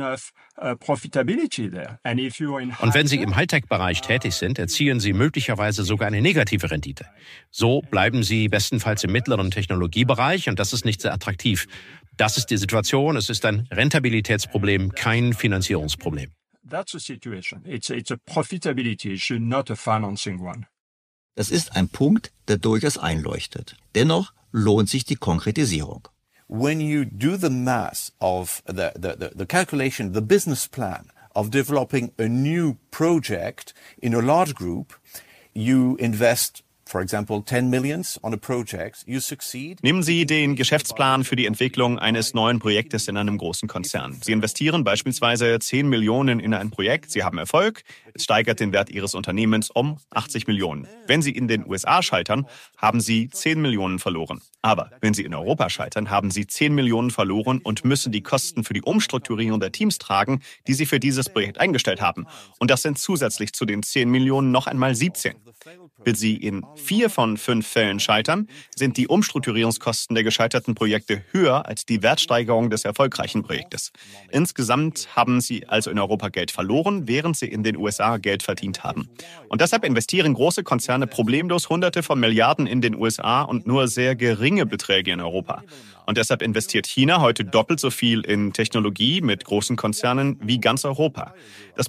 wenn Sie im Hightech-Bereich tätig sind, erzielen Sie möglicherweise sogar eine negative Rendite. So bleiben Sie bestenfalls im mittleren Technologiebereich und das ist nicht sehr attraktiv. Das ist die Situation. Es ist ein Rentabilitätsproblem, kein Finanzierungsproblem. That's the situation. It's a profitability issue, not a financing one. Das ist ein Punkt, der durchaus einleuchtet. Dennoch lohnt sich die Konkretisierung. When you do the math of the calculation, the business plan of developing a new project in a large group, you invest, for example, 10 millions on a project, you succeed. Nehmen Sie den Geschäftsplan für die Entwicklung eines neuen Projektes in einem großen Konzern. Sie investieren beispielsweise 10 Millionen in ein Projekt, Sie haben Erfolg, es steigert den Wert Ihres Unternehmens um 80 Millionen. Wenn Sie in den USA scheitern, haben Sie 10 Millionen verloren. Aber wenn Sie in Europa scheitern, haben Sie 10 Millionen verloren und müssen die Kosten für die Umstrukturierung der Teams tragen, die Sie für dieses Projekt eingestellt haben. Und das sind zusätzlich zu den 10 Millionen noch einmal 17. Will Sie in 4 von 5 Fällen scheitern, sind die Umstrukturierungskosten der gescheiterten Projekte höher als die Wertsteigerung des erfolgreichen Projektes. Insgesamt haben Sie also in Europa Geld verloren, während Sie in den USA Geld verdient haben. Und deshalb investieren große Konzerne problemlos Hunderte von Milliarden in den USA und nur sehr geringe Beträge in Europa. Und deshalb investiert China heute doppelt so viel in Technologie mit großen Konzernen wie ganz Europa. Das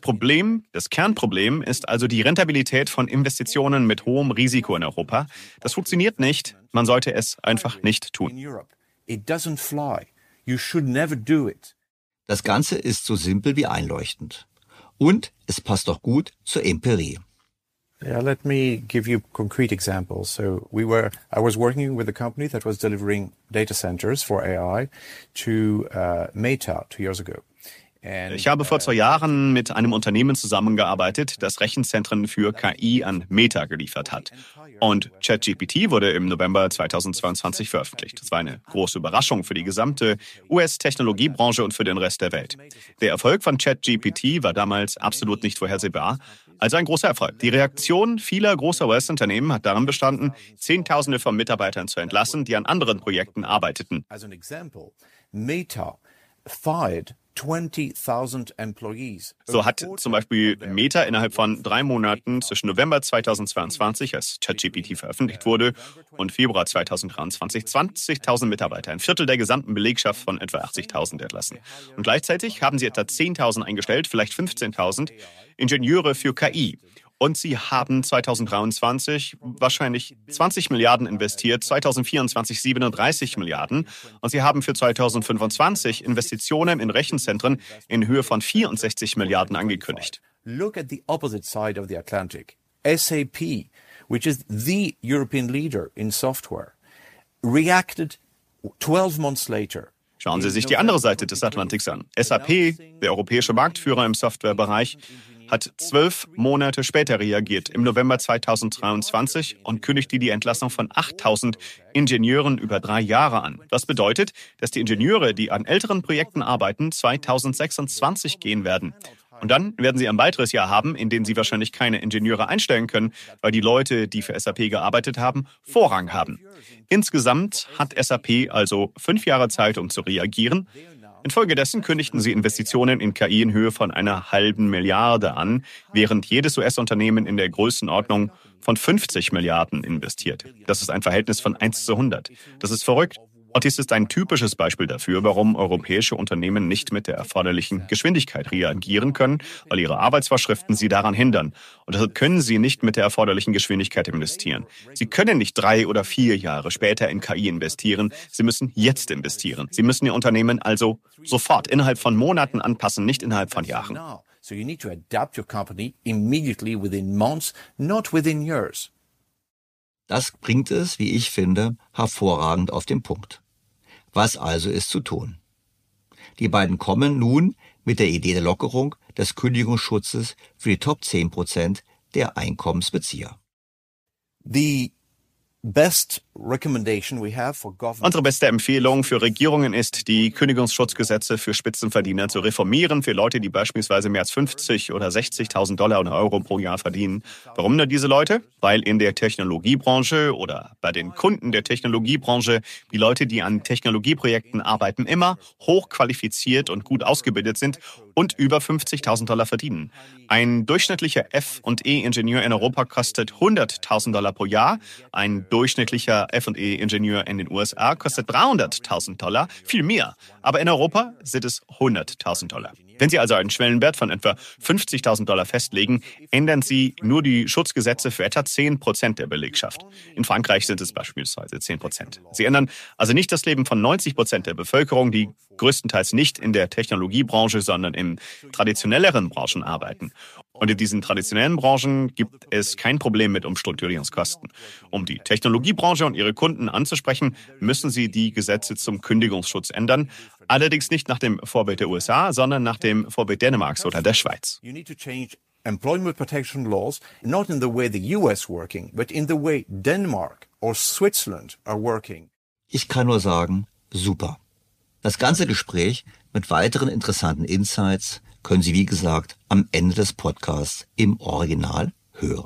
Kernproblem ist also die Rentabilität von Investitionen mit hohem Risiko in Europa. Das funktioniert nicht. Man sollte es einfach nicht tun. It doesn't fly. You should never do it. Das Ganze ist so simpel wie einleuchtend. Und es passt auch gut zur Empirie. Yeah, let me give you concrete examples. I was working with a company that was delivering data centers for AI to Meta 2 years ago. Ich habe vor 2 Jahren mit einem Unternehmen zusammengearbeitet, das Rechenzentren für KI an Meta geliefert hat. Und ChatGPT wurde im November 2022 veröffentlicht. Das war eine große Überraschung für die gesamte US-Technologiebranche und für den Rest der Welt. Der Erfolg von ChatGPT war damals absolut nicht vorhersehbar. Also ein großer Erfolg. Die Reaktion vieler großer US-Unternehmen hat darin bestanden, Zehntausende von Mitarbeitern zu entlassen, die an anderen Projekten arbeiteten. As an example, Meta fired 20,000 employees. So hat zum Beispiel Meta innerhalb von 3 Monaten zwischen November 2022, als ChatGPT veröffentlicht wurde, und Februar 2023 20.000 Mitarbeiter, ein Viertel der gesamten Belegschaft von etwa 80.000 entlassen. Und gleichzeitig haben sie etwa 10.000 eingestellt, vielleicht 15.000 Ingenieure für KI. Und sie haben 2023 wahrscheinlich 20 Milliarden investiert, 2024 37 Milliarden. Und sie haben für 2025 Investitionen in Rechenzentren in Höhe von 64 Milliarden angekündigt. Look at the opposite side of the Atlantic. SAP, which is the European leader in software, reacted 12 months later. Schauen Sie sich die andere Seite des Atlantiks an. SAP, der europäische Marktführer im Softwarebereich, hat 12 Monate später reagiert, im November 2023, und kündigte die Entlassung von 8.000 Ingenieuren über 3 Jahre an. Das bedeutet, dass die Ingenieure, die an älteren Projekten arbeiten, 2026 gehen werden. Und dann werden sie ein weiteres Jahr haben, in dem sie wahrscheinlich keine Ingenieure einstellen können, weil die Leute, die für SAP gearbeitet haben, Vorrang haben. Insgesamt hat SAP also 5 Jahre Zeit, um zu reagieren. Infolgedessen kündigten sie Investitionen in KI in Höhe von 1,5 Milliarde an, während jedes US-Unternehmen in der Größenordnung von 50 Milliarden investiert. Das ist ein Verhältnis von 1:100. Das ist verrückt. Und dies ist ein typisches Beispiel dafür, warum europäische Unternehmen nicht mit der erforderlichen Geschwindigkeit reagieren können, weil ihre Arbeitsvorschriften sie daran hindern. Und deshalb können sie nicht mit der erforderlichen Geschwindigkeit investieren. Sie können nicht 3 oder 4 Jahre später in KI investieren. Sie müssen jetzt investieren. Sie müssen ihr Unternehmen also sofort, innerhalb von Monaten anpassen, nicht innerhalb von Jahren. So you need to adapt your company immediately within months, not within years. Das bringt es, wie ich finde, hervorragend auf den Punkt. Was also ist zu tun? Die beiden kommen nun mit der Idee der Lockerung des Kündigungsschutzes für die Top 10% der Einkommensbezieher. Unsere beste Empfehlung für Regierungen ist, die Kündigungsschutzgesetze für Spitzenverdiener zu reformieren, für Leute, die beispielsweise mehr als $50.000 oder $60.000 oder Euro pro Jahr verdienen. Warum nur diese Leute? Weil in der Technologiebranche oder bei den Kunden der Technologiebranche die Leute, die an Technologieprojekten arbeiten, immer hochqualifiziert und gut ausgebildet sind und über $50.000 verdienen. Ein durchschnittlicher F&E-Ingenieur in Europa kostet $100.000 pro Jahr. Ein durchschnittlicher F&E-Ingenieur in den USA kostet $300.000, viel mehr. Aber in Europa sind es $100.000. Wenn Sie also einen Schwellenwert von etwa $50.000 festlegen, ändern Sie nur die Schutzgesetze für etwa 10% der Belegschaft. In Frankreich sind es beispielsweise 10%. Sie ändern also nicht das Leben von 90% der Bevölkerung, die größtenteils nicht in der Technologiebranche, sondern in traditionelleren Branchen arbeiten. Und in diesen traditionellen Branchen gibt es kein Problem mit Umstrukturierungskosten. Um die Technologiebranche und ihre Kunden anzusprechen, müssen sie die Gesetze zum Kündigungsschutz ändern. Allerdings nicht nach dem Vorbild der USA, sondern nach dem Vorbild Dänemarks oder der Schweiz. Employment protection laws, not in the way the US working, but in the way Denmark or Switzerland are working. Ich kann nur sagen, super. Das ganze Gespräch mit weiteren interessanten Insights können Sie, wie gesagt, am Ende des Podcasts im Original hören.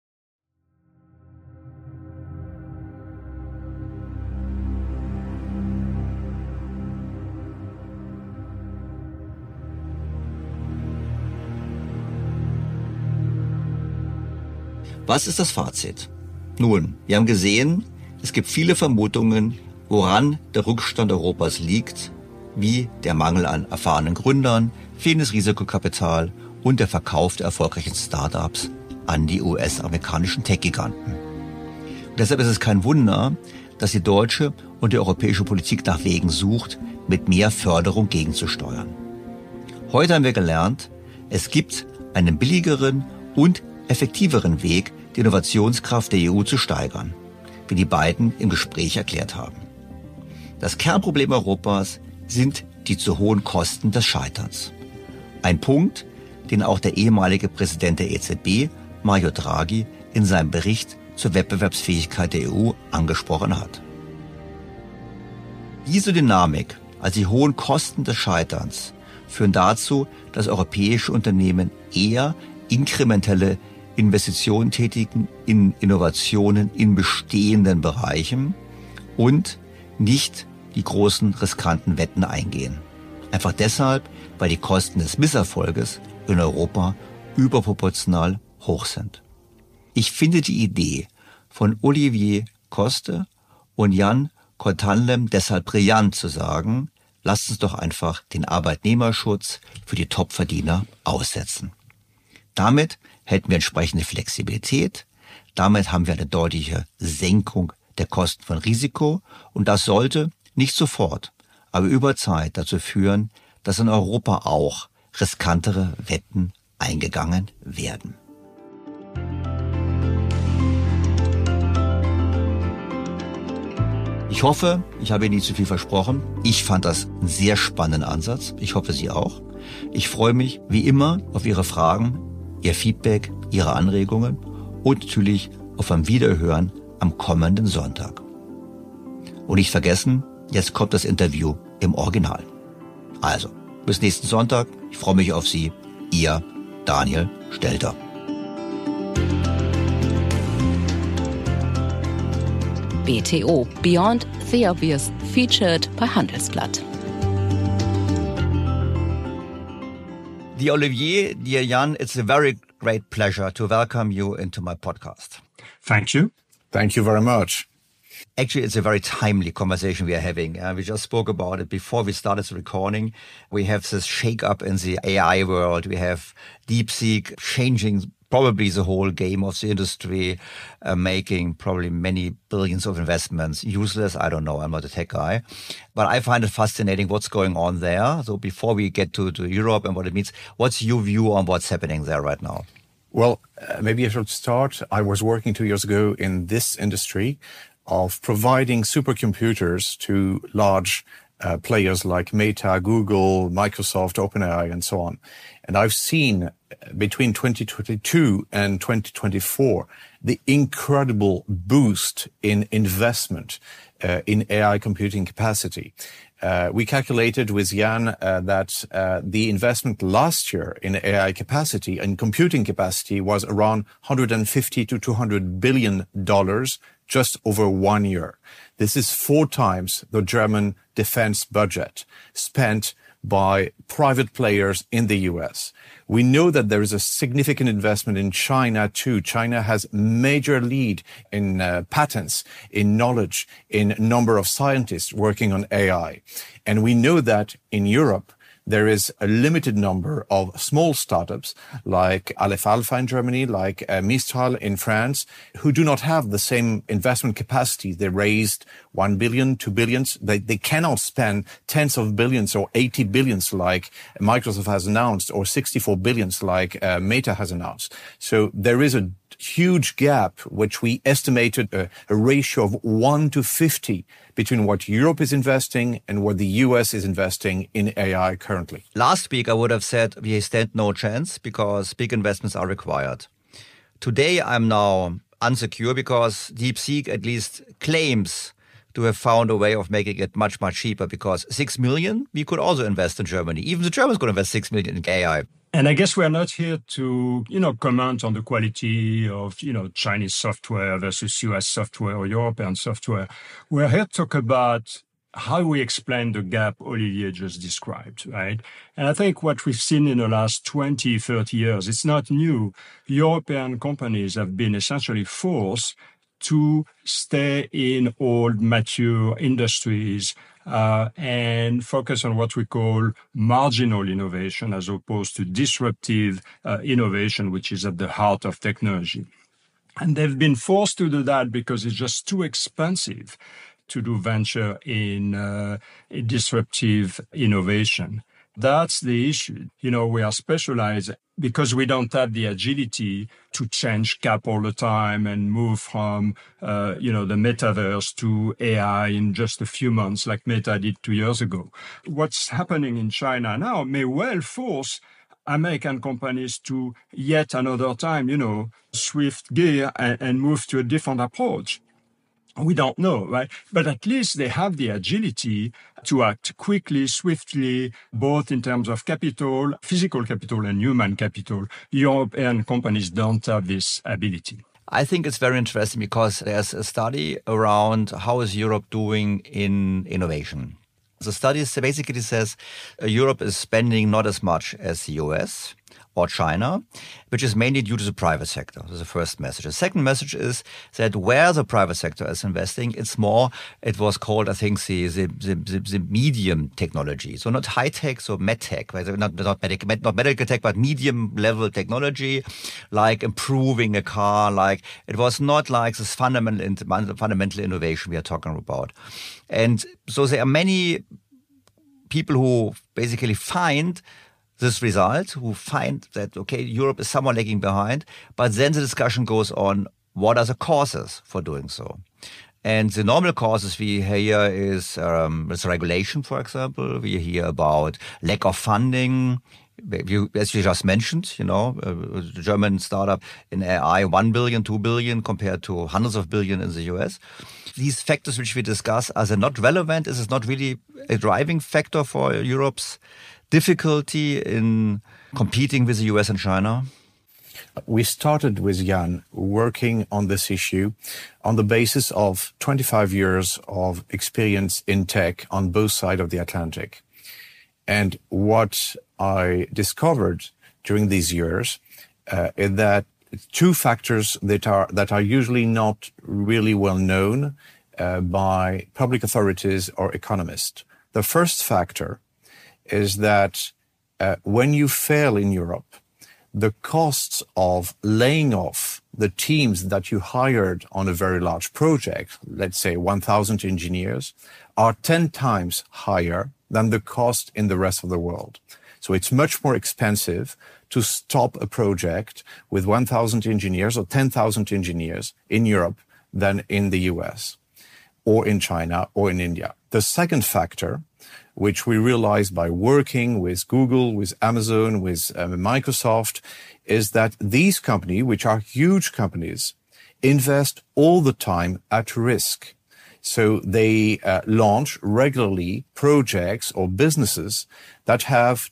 Was ist das Fazit? Nun, wir haben gesehen, es gibt viele Vermutungen, woran der Rückstand Europas liegt, wie der Mangel an erfahrenen Gründern, fehlendes Risikokapital und der Verkauf der erfolgreichen Startups an die US-amerikanischen Tech-Giganten. Deshalb ist es kein Wunder, dass die deutsche und die europäische Politik nach Wegen sucht, mit mehr Förderung gegenzusteuern. Heute haben wir gelernt, es gibt einen billigeren und effektiveren Weg, die Innovationskraft der EU zu steigern, wie die beiden im Gespräch erklärt haben. Das Kernproblem Europas sind die zu hohen Kosten des Scheiterns. Ein Punkt, den auch der ehemalige Präsident der EZB, Mario Draghi, in seinem Bericht zur Wettbewerbsfähigkeit der EU angesprochen hat. Diese Dynamik, also die hohen Kosten des Scheiterns, führen dazu, dass europäische Unternehmen eher inkrementelle Investitionen tätigen in Innovationen in bestehenden Bereichen und nicht die großen riskanten Wetten eingehen. Einfach deshalb, weil die Kosten des Misserfolges in Europa überproportional hoch sind. Ich finde die Idee von Olivier Coste und Jan Kortanlem deshalb brillant zu sagen, lasst uns doch einfach den Arbeitnehmerschutz für die Topverdiener aussetzen. Damit hätten wir entsprechende Flexibilität, damit haben wir eine deutliche Senkung der Kosten von Risiko und das sollte nicht sofort, aber über Zeit dazu führen, dass in Europa auch riskantere Wetten eingegangen werden. Ich hoffe, ich habe Ihnen nicht zu viel versprochen. Ich fand das einen sehr spannenden Ansatz. Ich hoffe, Sie auch. Ich freue mich wie immer auf Ihre Fragen, Ihr Feedback, Ihre Anregungen und natürlich auf ein Wiederhören am kommenden Sonntag. Und nicht vergessen, jetzt kommt das Interview im Original. Also, bis nächsten Sonntag. Ich freue mich auf Sie. Ihr Daniel Stelter. BTO Beyond the Obvious featured bei Handelsblatt. Dear Olivier, dear Jan, it's a very great pleasure to welcome you into my podcast. Thank you. Thank you very much. Actually, it's a very timely conversation we are having. We just spoke about it before we started the recording. We have this shake-up in the AI world. We have DeepSeek changing probably the whole game of the industry, making probably many billions of investments useless. I don't know. I'm not a tech guy. But I find it fascinating what's going on there. So before we get to Europe and what it means, what's your view on what's happening there right now? Well, maybe I should start. I was working 2 years ago in this industry of providing supercomputers to large players like Meta, Google, Microsoft, OpenAI, and so on. And I've seen between 2022 and 2024 the incredible boost in investment in AI computing capacity. We calculated with Jan that the investment last year in AI capacity and computing capacity was around $150 to $200 billion just over 1 year. This is 4 times the German defense budget spent by private players in the US. We know that there is a significant investment in China too. China has major lead in patents, in knowledge, in number of scientists working on AI. And we know that in Europe, there is a limited number of small startups like Aleph Alpha in Germany, like Mistral in France, who do not have the same investment capacity. They raised 1 billion, 2 billion. They cannot spend tens of billions or 80 billions like Microsoft has announced or 64 billions like Meta has announced. So there is a huge gap, which we estimated a ratio of 1 to 50 between what Europe is investing and what the US is investing in AI currently. Last week, I would have said we stand no chance because big investments are required. Today, I'm now unsecure because DeepSeek at least claims to have found a way of making it much, much cheaper because 6 million, we could also invest in Germany. Even the Germans could invest 6 million in AI. And I guess we're not here to, comment on the quality of, Chinese software versus US software or European software. We're here to talk about how we explain the gap Olivier just described, right? And I think what we've seen in the last 20, 30 years, it's not new. European companies have been essentially forced to stay in old, mature industries and focus on what we call marginal innovation as opposed to disruptive innovation, which is at the heart of technology. And they've been forced to do that because it's just too expensive to do venture in disruptive innovation. That's the issue. We are specialized because we don't have the agility to change cap all the time and move from, the metaverse to AI in just a few months like Meta did 2 years ago. What's happening in China now may well force American companies to yet another time, shift gear and move to a different approach. We don't know, right? But at least they have the agility to act quickly, swiftly, both in terms of capital, physical capital and human capital. European companies don't have this ability. I think it's very interesting because there's a study around how is Europe doing in innovation. The study basically says Europe is spending not as much as the US or China, which is mainly due to the private sector. That's the first message. The second message is that where the private sector is investing, it was called, I think, the medium technology. So not high tech, so med tech, not medical tech, but medium level technology, like improving a car, like it was not like this fundamental innovation we are talking about. And so there are many people who basically find this result, who find that, okay, Europe is somewhat lagging behind, but then the discussion goes on, what are the causes for doing so? And the normal causes we hear is regulation, for example. We hear about lack of funding. As you just mentioned, the German startup in AI, 1 billion, 2 billion compared to hundreds of billion in the US. These factors which we discuss, are they not relevant? Is it not really a driving factor for Europe's difficulty in competing with the US and China? We started with Jan working on this issue on the basis of 25 years of experience in tech on both sides of the Atlantic. And what I discovered during these years is that two factors that are usually not really well known by public authorities or economists. The first factor is that when you fail in Europe, the costs of laying off the teams that you hired on a very large project, let's say 1,000 engineers, are 10 times higher than the cost in the rest of the world. So it's much more expensive to stop a project with 1,000 engineers or 10,000 engineers in Europe than in the US or in China or in India. The second factor, which we realized by working with Google, with Amazon, with Microsoft, is that these companies, which are huge companies, invest all the time at risk. So they launch regularly projects or businesses that have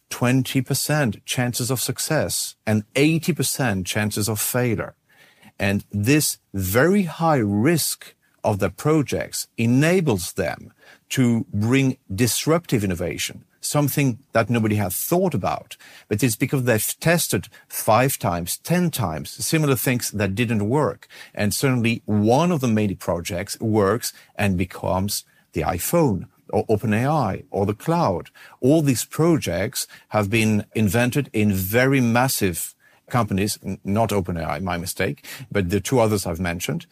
20% chances of success and 80% chances of failure. And this very high risk of the projects enables them to bring disruptive innovation, something that nobody had thought about. But it's because they've tested 5 times, 10 times similar things that didn't work. And suddenly one of the many projects works and becomes the iPhone or OpenAI or the cloud. All these projects have been invented in very massive companies, not OpenAI, my mistake, but the two others I've mentioned.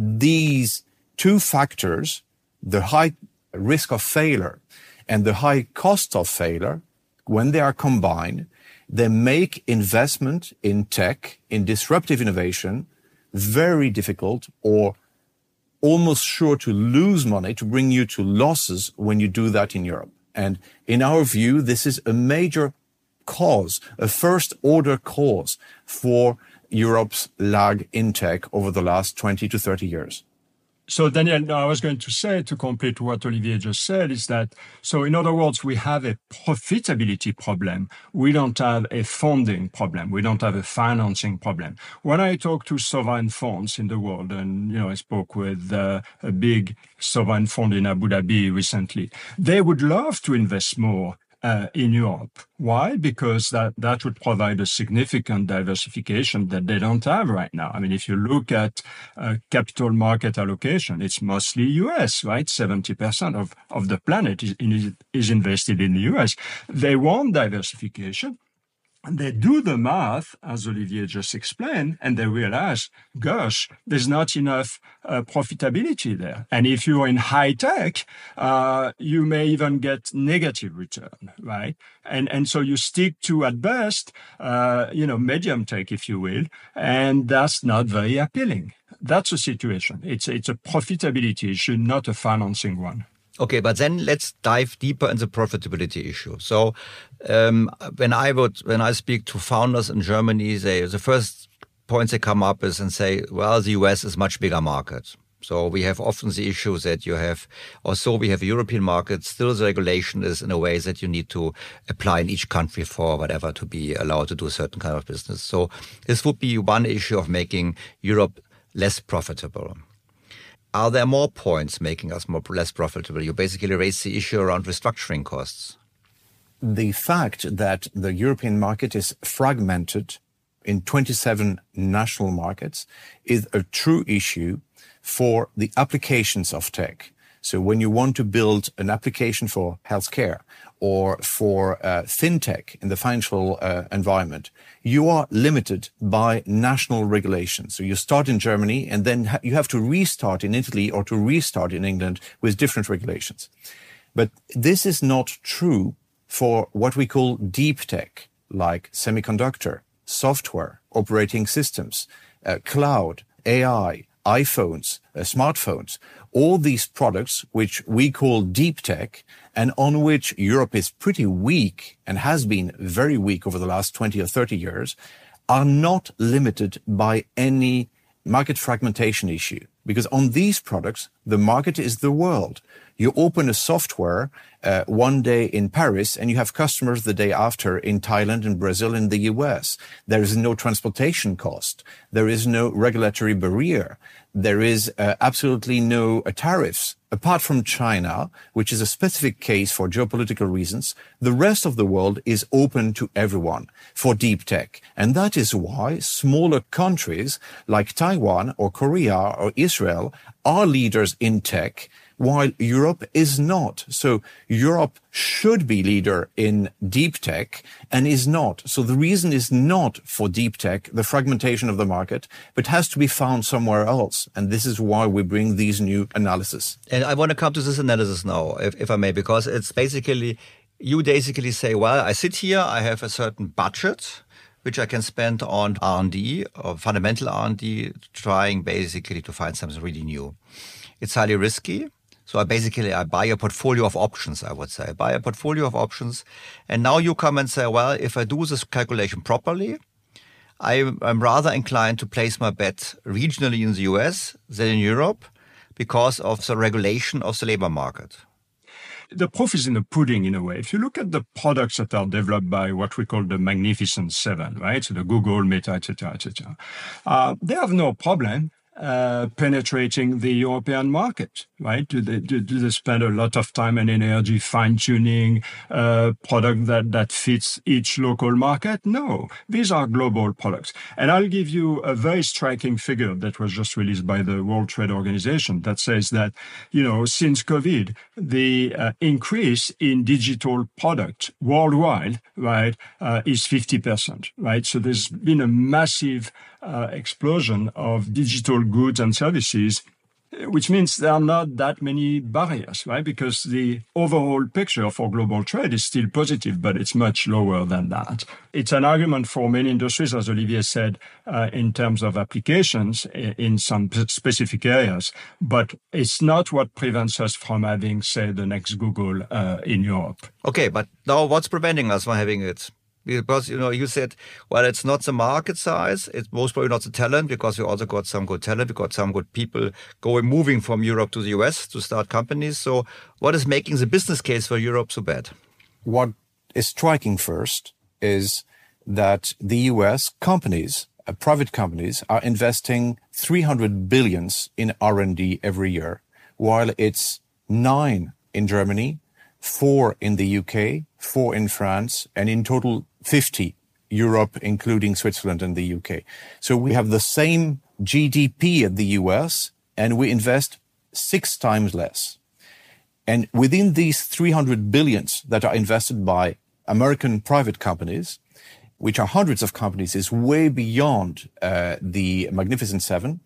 These two factors, the high risk of failure and the high cost of failure, when they are combined, they make investment in tech, in disruptive innovation, very difficult or almost sure to lose money, to bring you to losses when you do that in Europe. And in our view, this is a major cause, a first order cause for Europe's lag in tech over the last 20 to 30 years. So, Daniel, I was going to say, to complete what Olivier just said, is that, so in other words, we have a profitability problem. We don't have a funding problem. We don't have a financing problem. When I talk to sovereign funds in the world, and, I spoke with a big sovereign fund in Abu Dhabi recently, they would love to invest more in Europe. Why? Because that would provide a significant diversification that they don't have right now. I mean, if you look at capital market allocation, it's mostly US, right? 70% of the planet is invested in the US. They want diversification. And they do the math, as Olivier just explained, and they realize, gosh, there's not enough profitability there. And if you're in high tech, you may even get negative return, right? And so you stick to, at best, medium tech, if you will, and that's not very appealing. That's the situation. It's a profitability issue, not a financing one. Okay, but then let's dive deeper in the profitability issue. So when I speak to founders in Germany, the first points they come up is and say, well, the US is a much bigger market. So we have often the issue that we have a European market. Still, the regulation is in a way that you need to apply in each country for whatever to be allowed to do a certain kind of business. So this would be one issue of making Europe less profitable. Are there more points making us less profitable? You basically raise the issue around restructuring costs. The fact that the European market is fragmented in 27 national markets is a true issue for the applications of tech. So when you want to build an application for healthcare or for fintech in the financial environment, you are limited by national regulations. So you start in Germany and then you have to restart in Italy or to restart in England with different regulations. But this is not true for what we call deep tech, like semiconductor, software, operating systems, cloud, AI, iPhones, smartphones, all these products which we call deep tech and on which Europe is pretty weak and has been very weak over the last 20 or 30 years are not limited by any market fragmentation issue. Because on these products, The market is the world. You open a software one day in Paris and you have customers the day after in Thailand and Brazil and the US. There is no transportation cost. There is no regulatory barrier. There is absolutely no tariffs. Apart from China, which is a specific case for geopolitical reasons, the rest of the world is open to everyone for deep tech. And that is why smaller countries like Taiwan or Korea or Israel are leaders in tech, while Europe is not. So Europe should be leader in deep tech and is not. So the reason is not for deep tech, the fragmentation of the market, but has to be found somewhere else. And this is why we bring these new analysis. And I want to come to this analysis now, if I may, because it's basically, you basically say, well, I sit here, I have a certain budget, which I can spend on R&D or fundamental R&D, trying basically to find something really new. It's highly risky. So I buy a portfolio of options, I would say. I buy a portfolio of options. And now you come and say, well, if I do this calculation properly, I'm rather inclined to place my bet regionally in the US than in Europe because of the regulation of the labor market. The proof is in the pudding, in a way. If you look at the products that are developed by what we call the Magnificent Seven, right? So the Google, Meta, etc., they have no problem penetrating the European market, right? Do they spend a lot of time and energy fine-tuning a product that fits each local market? No. These are global products. And I'll give you a very striking figure that was just released by the World Trade Organization that says that, since COVID, the increase in digital product worldwide, right, is 50%, right? So there's been a massive explosion of digital goods and services, which means there are not that many barriers, right? Because the overall picture for global trade is still positive, but it's much lower than that. It's an argument for many industries, as Olivier said, in terms of applications in some specific areas, but it's not what prevents us from having, say, the next Google in Europe. Okay, but now what's preventing us from having it? Because, you said, well, it's not the market size. It's most probably not the talent, because we also got some good talent. We got some good people moving from Europe to the US to start companies. So what is making the business case for Europe so bad? What is striking first is that the US companies, private companies, are investing 300 billions in R&D every year, while it's 9 in Germany, 4 in the UK, 4 in France, and in total 50 Europe, including Switzerland and the UK. So we have the same GDP at the US, and we invest 6 times less. And within these 300 billions that are invested by American private companies, which are hundreds of companies, is way beyond the Magnificent Seven.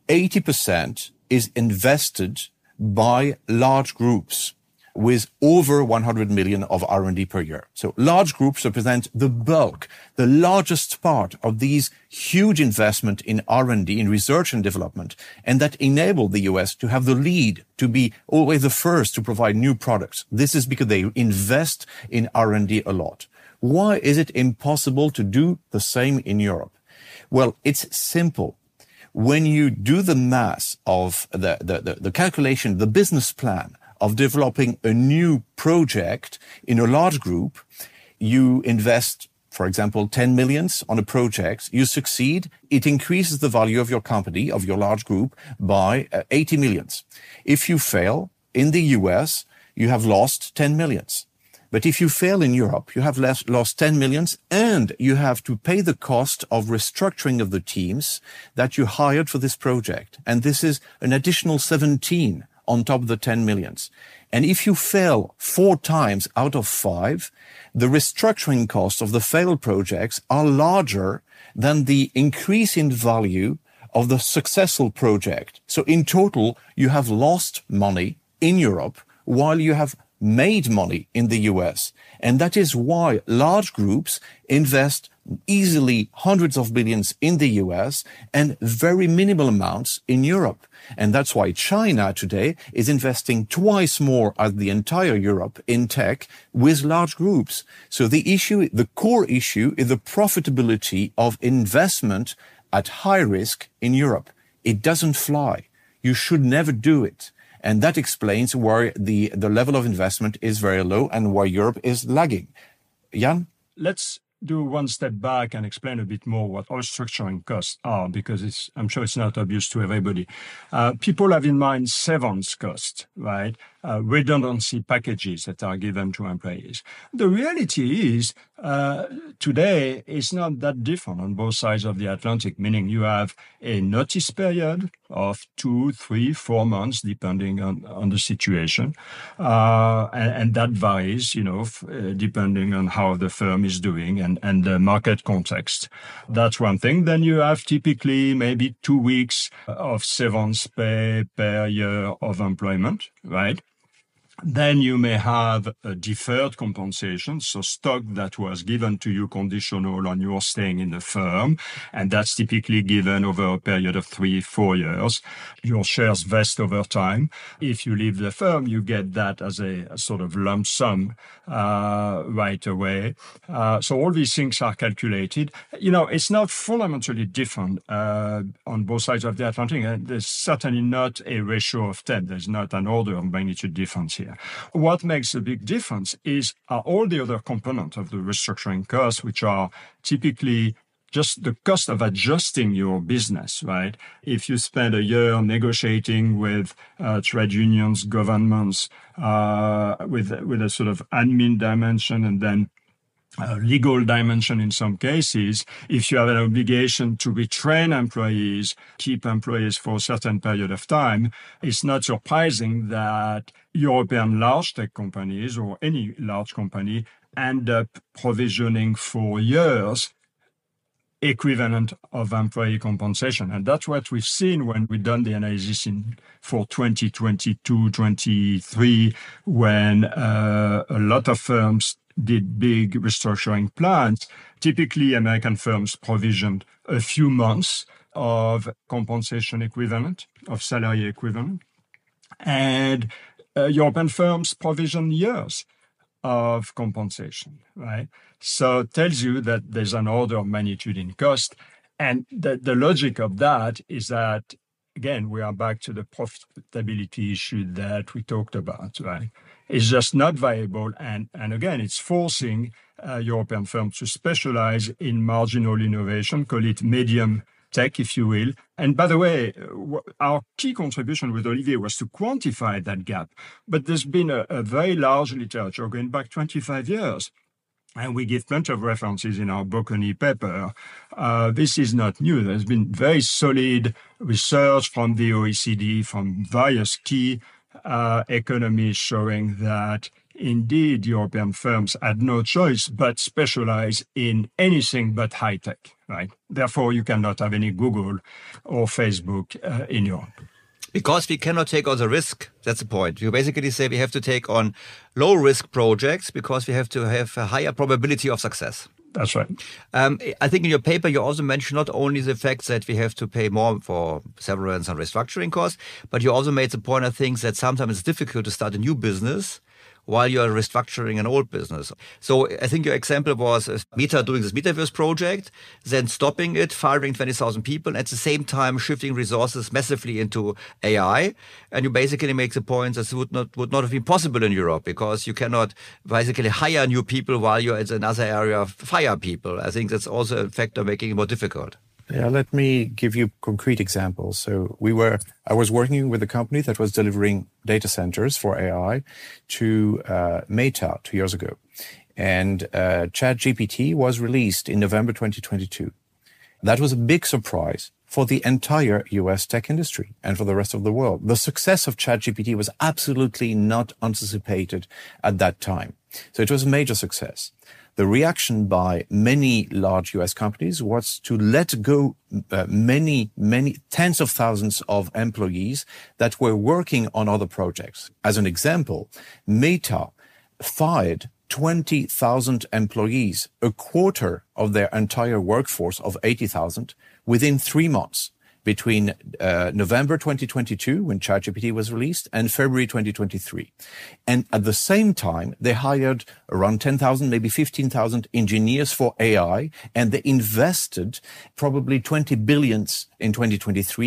80% is invested by large groups with over 100 million of R&D per year. So large groups represent the bulk, the largest part of these huge investment in R&D, in research and development, and that enable the US to have the lead, to be always the first to provide new products. This is because they invest in R&D a lot. Why is it impossible to do the same in Europe? Well, it's simple. When you do the math of the calculation, the business plan of developing a new project in a large group, you invest, for example, 10 millions on a project, you succeed, it increases the value of your company, of your large group, by 80 millions. If you fail, in the US, you have lost 10 millions. But if you fail in Europe, you have lost 10 millions, and you have to pay the cost of restructuring of the teams that you hired for this project. And this is an additional 17 on top of the 10 millions. And if you fail 4 times out of 5, the restructuring costs of the failed projects are larger than the increase in value of the successful project. So in total, you have lost money in Europe while you have made money in the US. And that is why large groups invest easily hundreds of billions in the US and very minimal amounts in Europe. And that's why China today is investing twice more as the entire Europe in tech with large groups. So the core issue is the profitability of investment at high risk in Europe. It doesn't fly. You should never do it. And that explains why the level of investment is very low and why Europe is lagging. Jan? Let's do one step back and explain a bit more what restructuring costs are, because I'm sure it's not obvious to everybody. People have in mind severance costs, right? Redundancy packages that are given to employees. The reality is, today is not that different on both sides of the Atlantic, meaning you have a notice period of 2, 3, 4 months, depending on the situation. And that varies, depending on how the firm is doing and the market context. That's one thing. Then you have typically maybe 2 weeks of severance pay per year of employment, right? Then you may have a deferred compensation, so stock that was given to you conditional on your staying in the firm, and that's typically given over a period of 3-4 years. Your shares vest over time. If you leave the firm, you get that as a sort of lump sum right away. So all these things are calculated. It's not fundamentally different on both sides of the Atlantic. There's certainly not a ratio of 10. There's not an order of magnitude difference here. What makes a big difference are all the other components of the restructuring costs, which are typically just the cost of adjusting your business, right? If you spend a year negotiating with trade unions, governments, with a sort of admin dimension and then legal dimension in some cases, if you have an obligation to retrain employees, keep employees for a certain period of time, it's not surprising that European large tech companies or any large company end up provisioning for years equivalent of employee compensation. And that's what we've seen when we've done the analysis for 2022-23, when a lot of firms did big restructuring plans. Typically, American firms provisioned a few months of compensation equivalent, of salary equivalent, and European firms provision years of compensation, right? So it tells you that there's an order of magnitude in cost. And the logic of that is that, again, we are back to the profitability issue that we talked about, right? It's just not viable. And again, it's forcing European firms to specialize in marginal innovation, call it medium tech, if you will. And by the way, our key contribution with Olivier was to quantify that gap. But there's been a very large literature going back 25 years. And we give plenty of references in our Bocconi paper. This is not new. There's been very solid research from the OECD, from various key economies showing that indeed European firms had no choice but specialize in anything but high tech, right? Therefore, you cannot have any Google or Facebook in Europe. Because we cannot take on the risk. That's the point. You basically say we have to take on low-risk projects because we have to have a higher probability of success. That's right. I think in your paper, you also mentioned not only the fact that we have to pay more for severance and restructuring costs, but you also made the point, I think, that sometimes it's difficult to start a new business while you are restructuring an old business. So I think your example was Meta doing this Metaverse project, then stopping it, firing 20,000 people, and at the same time shifting resources massively into AI. And you basically make the point that would not have been possible in Europe because you cannot basically hire new people while you're in another area fire people. I think that's also a factor making it more difficult. Yeah, let me give you concrete examples. So I was working with a company that was delivering data centers for AI to Meta 2 years ago. And ChatGPT was released in November 2022. That was a big surprise for the entire US tech industry and for the rest of the world. The success of ChatGPT was absolutely not anticipated at that time. So it was a major success. The reaction by many large US companies was to let go many tens of thousands of employees that were working on other projects. As an example, Meta fired 20,000 employees, a quarter of their entire workforce of 80,000, within 3 months. Between November 2022, when ChatGPT was released, and February 2023. And at the same time, they hired around 10,000, maybe 15,000 engineers for AI, and they invested probably 20 billion in 2023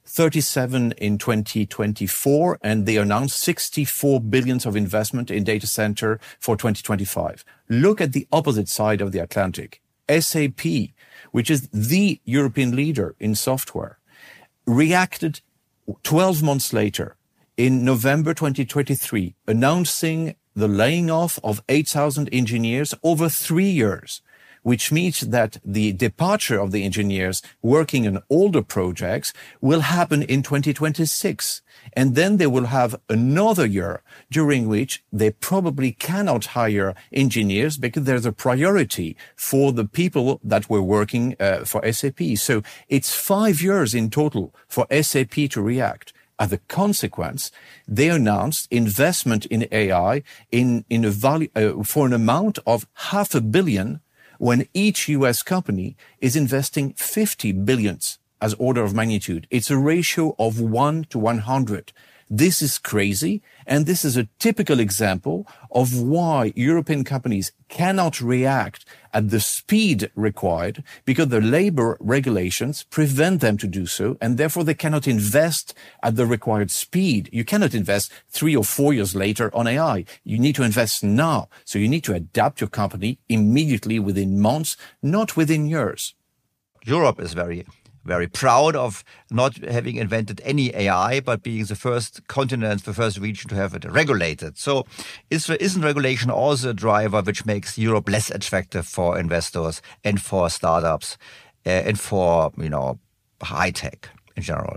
37 in 2024, and they announced 64 billion of investment in data center for 2025. Look at the opposite side of the Atlantic. SAP, which is the European leader in software, reacted 12 months later in November 2023, announcing the laying off of 8,000 engineers over 3 years, which means that the departure of the engineers working on older projects will happen in 2026. And then they will have another year during which they probably cannot hire engineers because there's a priority for the people that were working for SAP. So it's 5 years in total for SAP to react. As a consequence, they announced investment in AI in a value for an amount of $500 million, when each US company is investing 50 billions as order of magnitude. It's a ratio of 1 to 100. This is crazy, and this is a typical example of why European companies cannot react at the speed required because the labor regulations prevent them to do so, and therefore they cannot invest at the required speed. You cannot invest 3 or 4 years later on AI. You need to invest now. So you need to adapt your company immediately within months, not within years. Europe is very proud of not having invented any AI, but being the first continent, the first region to have it regulated. So isn't regulation also a driver which makes Europe less attractive for investors and for startups and for, high tech in general?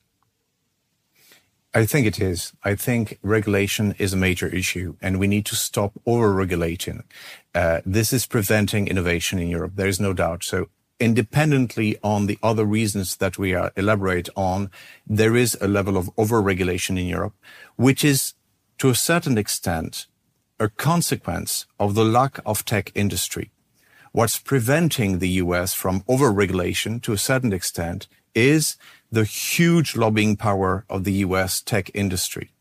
I think it is. I think regulation is a major issue, and we need to stop over-regulating. This is preventing innovation in Europe. There is no doubt. So independently on the other reasons that we elaborate on, there is a level of over-regulation in Europe, which is, to a certain extent, a consequence of the lack of tech industry. What's preventing the US from over-regulation, to a certain extent, is the huge lobbying power of the US tech industry.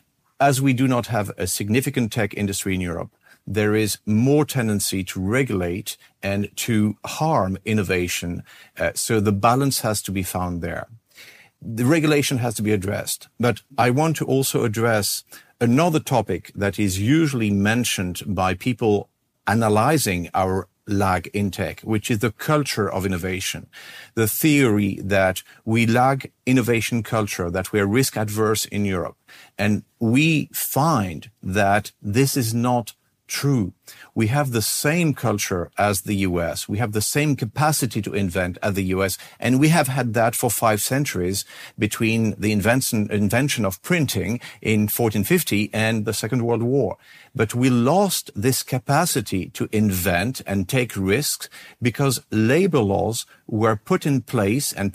As we do not have a significant tech industry in Europe, there is more tendency to regulate and to harm innovation. So the balance has to be found there. The regulation has to be addressed. But I want to also address another topic that is usually mentioned by people analyzing our lag in tech, which is the culture of innovation. The theory that we lag innovation culture, that we are risk adverse in Europe. And we find that this is not true. We have the same culture as the US. We have the same capacity to invent as the US. And we have had that for 5 centuries between the invention of printing in 1450 and the Second World War. But we lost this capacity to invent and take risks because labor laws were put in place and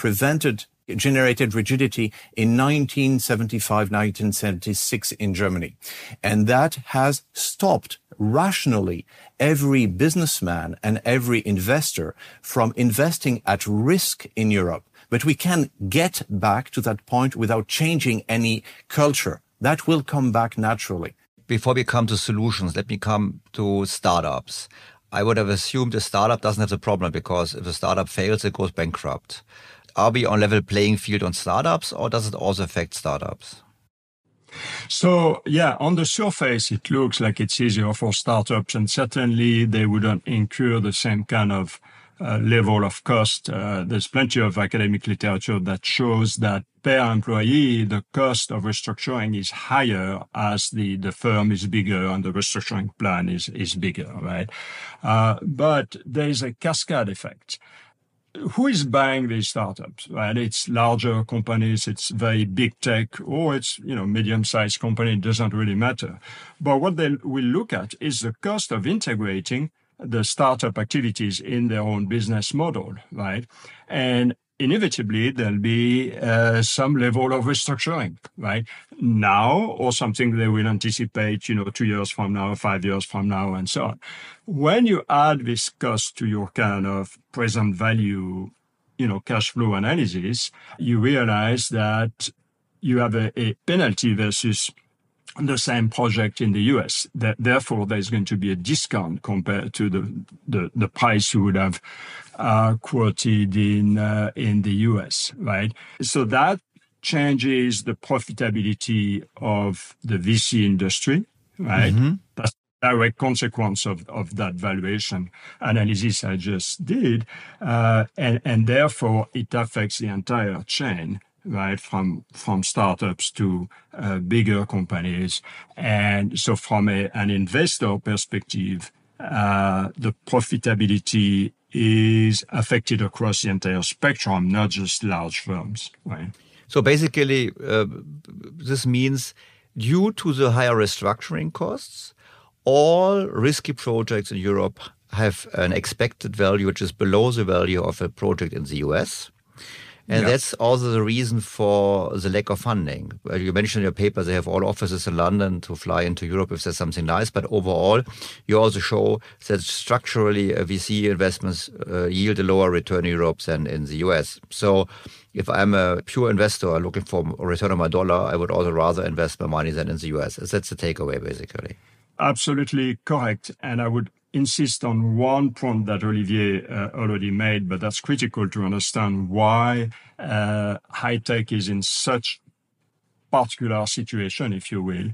generated rigidity in 1975, 1976 in Germany. And that has stopped rationally every businessman and every investor from investing at risk in Europe. But we can get back to that point without changing any culture. That will come back naturally. Before we come to solutions, let me come to startups. I would have assumed a startup doesn't have the problem because if a startup fails, it goes bankrupt. Are we on level playing field on startups, or does it also affect startups? So, yeah, on the surface, it looks like it's easier for startups, and certainly they wouldn't incur the same kind of level of cost. There's plenty of academic literature that shows that per employee, the cost of restructuring is higher as the firm is bigger and the restructuring plan is bigger, right? But there is a cascade effect. Who is buying these startups, right? It's larger companies, it's very big tech, or it's, medium-sized company. It doesn't really matter. But what they will look at is the cost of integrating the startup activities in their own business model, right? And inevitably, there'll be some level of restructuring, right? Now, or something they will anticipate, 2 years from now, 5 years from now, and so on. When you add this cost to your kind of present value, cash flow analysis, you realize that you have a penalty versus the same project in the US. Therefore, there's going to be a discount compared to the price you would have quoted in the US, right? So that changes the profitability of the VC industry, right? Mm-hmm. That's a direct consequence of that valuation analysis I just did. And therefore, it affects the entire chain, right, from startups to bigger companies. And so from an investor perspective, the profitability is affected across the entire spectrum, not just large firms, right? So basically, this means due to the higher restructuring costs, all risky projects in Europe have an expected value which is below the value of a project in the US. And that's also the reason for the lack of funding. You mentioned in your paper they have all offices in London to fly into Europe if there's something nice. But overall, you also show that structurally VC investments yield a lower return in Europe than in the US. So if I'm a pure investor looking for a return on my dollar, I would also rather invest my money than in the US. That's the takeaway, basically. Absolutely correct. And I would insist on one point that Olivier already made, but that's critical to understand why high tech is in such particular situation, if you will,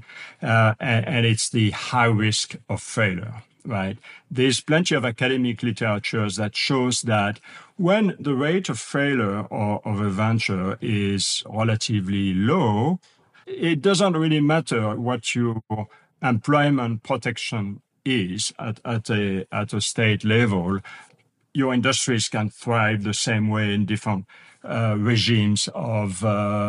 and it's the high risk of failure, right? There's plenty of academic literature that shows that when the rate of failure of a venture is relatively low, it doesn't really matter what your employment protection is at a state level. Your industries can thrive the same way in different regimes of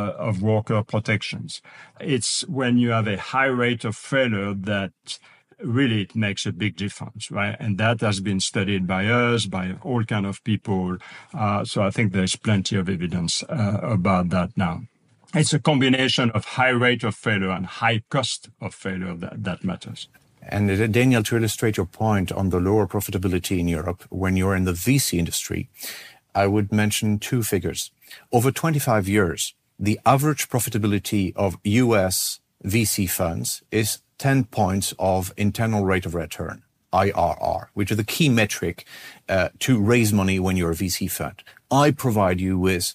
worker protections. It's when you have a high rate of failure that really it makes a big difference, right? And that has been studied by us, by all kind of people. So I think there's plenty of evidence about that now. It's a combination of high rate of failure and high cost of failure that matters. And Daniel, to illustrate your point on the lower profitability in Europe, when you're in the VC industry, I would mention two figures. Over 25 years, the average profitability of US VC funds is 10 points of internal rate of return, IRR, which is the key metric to raise money when you're a VC fund. I provide you with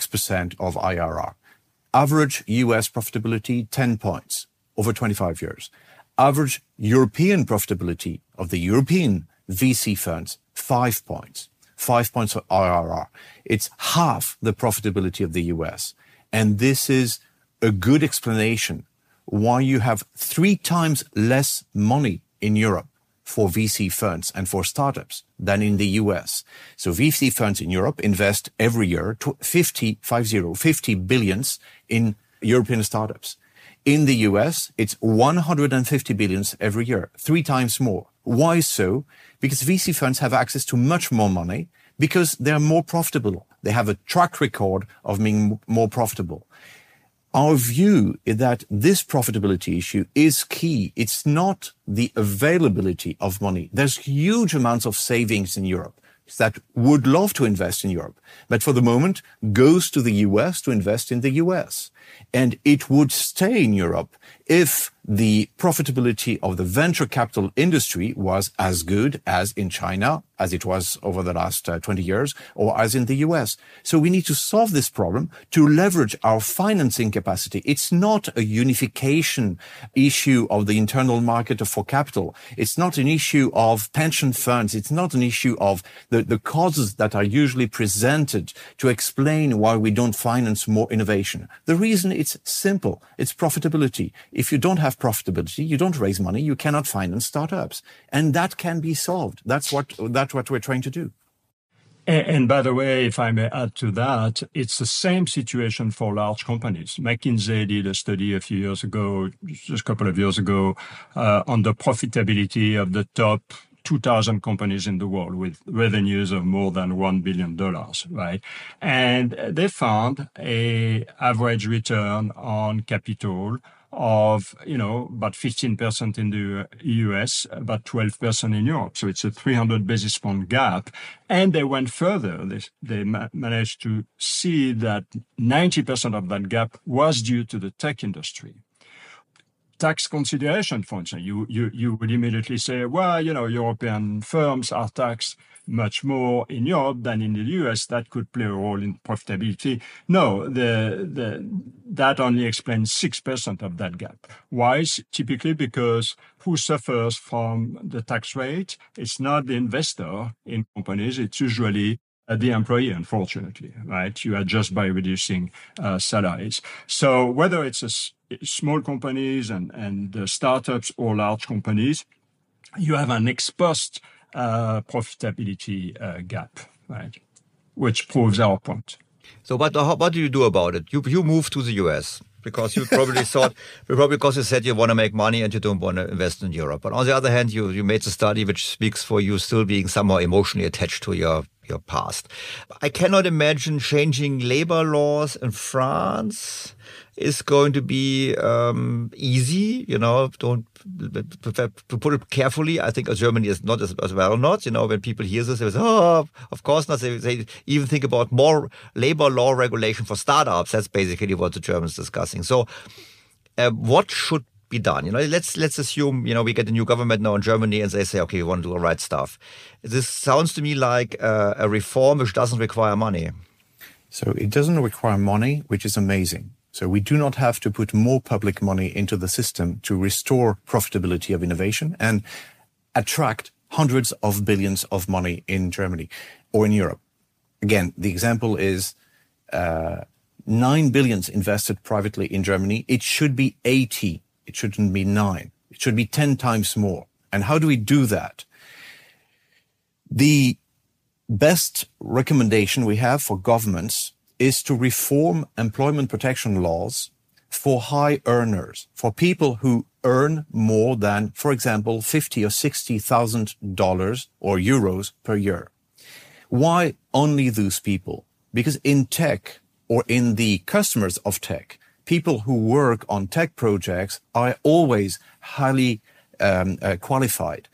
X% of IRR. Average US profitability, 10 points over 25 years. Average European profitability of the European VC funds, 5 points. 5 points of IRR. It's half the profitability of the US. And this is a good explanation why you have 3 times less money in Europe for VC funds and for startups than in the US. So VC funds in Europe invest every year 50 billions in European startups. In the US, it's 150 billions every year, 3 times more. Why so? Because VC funds have access to much more money because they're more profitable. They have a track record of being more profitable. Our view is that this profitability issue is key. It's not the availability of money. There's huge amounts of savings in Europe that would love to invest in Europe, but for the moment goes to the US to invest in the US. And it would stay in Europe if the profitability of the venture capital industry was as good as in China, as it was over the last 20 years, or as in the US. So we need to solve this problem to leverage our financing capacity. It's not a unification issue of the internal market for capital. It's not an issue of pension funds. It's not an issue of the causes that are usually presented to explain why we don't finance more innovation. The reason it's simple. It's profitability. If you don't have profitability, you don't raise money, you cannot finance startups. And that can be solved. That's what we're trying to do. And by the way, if I may add to that, it's the same situation for large companies. McKinsey did a study a few years ago, just a couple of years ago, on the profitability of the top 2,000 companies in the world with revenues of more than $1 billion, right? And they found a average return on capital of, about 15% in the US, about 12% in Europe. So it's a 300 basis point gap. And they went further. They managed to see that 90% of that gap was due to the tech industry. tax consideration, for instance, you would immediately say, well, European firms are taxed much more in Europe than in the US. That could play a role in profitability. No, that only explains 6% of that gap. Why? Typically because who suffers from the tax rate? It's not the investor in companies. It's usually the employee, unfortunately, right? You adjust by reducing salaries. So whether it's small companies and startups or large companies, you have an ex post profitability gap, right? Which proves our point. So what do you do about it? You moved to the US because you probably because you said you want to make money and you don't want to invest in Europe. But on the other hand, you made the study which speaks for you still being somehow emotionally attached to your past. I cannot imagine changing labor laws in France is going to be easy, to put it carefully. I think Germany is not as well not. When people hear this, they say, oh, of course not. They even think about more labor law regulation for startups. That's basically what the Germans are discussing. So what should be done? Let's assume, we get a new government now in Germany and they say, okay, we want to do the right stuff. This sounds to me like a reform which doesn't require money. So it doesn't require money, which is amazing. So we do not have to put more public money into the system to restore profitability of innovation and attract hundreds of billions of money in Germany or in Europe. Again, the example is 9 billion invested privately in Germany. It should be 80. It shouldn't be 9. It should be 10 times more. And how do we do that? The best recommendation we have for governments is to reform employment protection laws for high earners, for people who earn more than, for example, $50,000 or $60,000 or euros per year. Why only those people? Because in tech or in the customers of tech, people who work on tech projects are always highly qualified,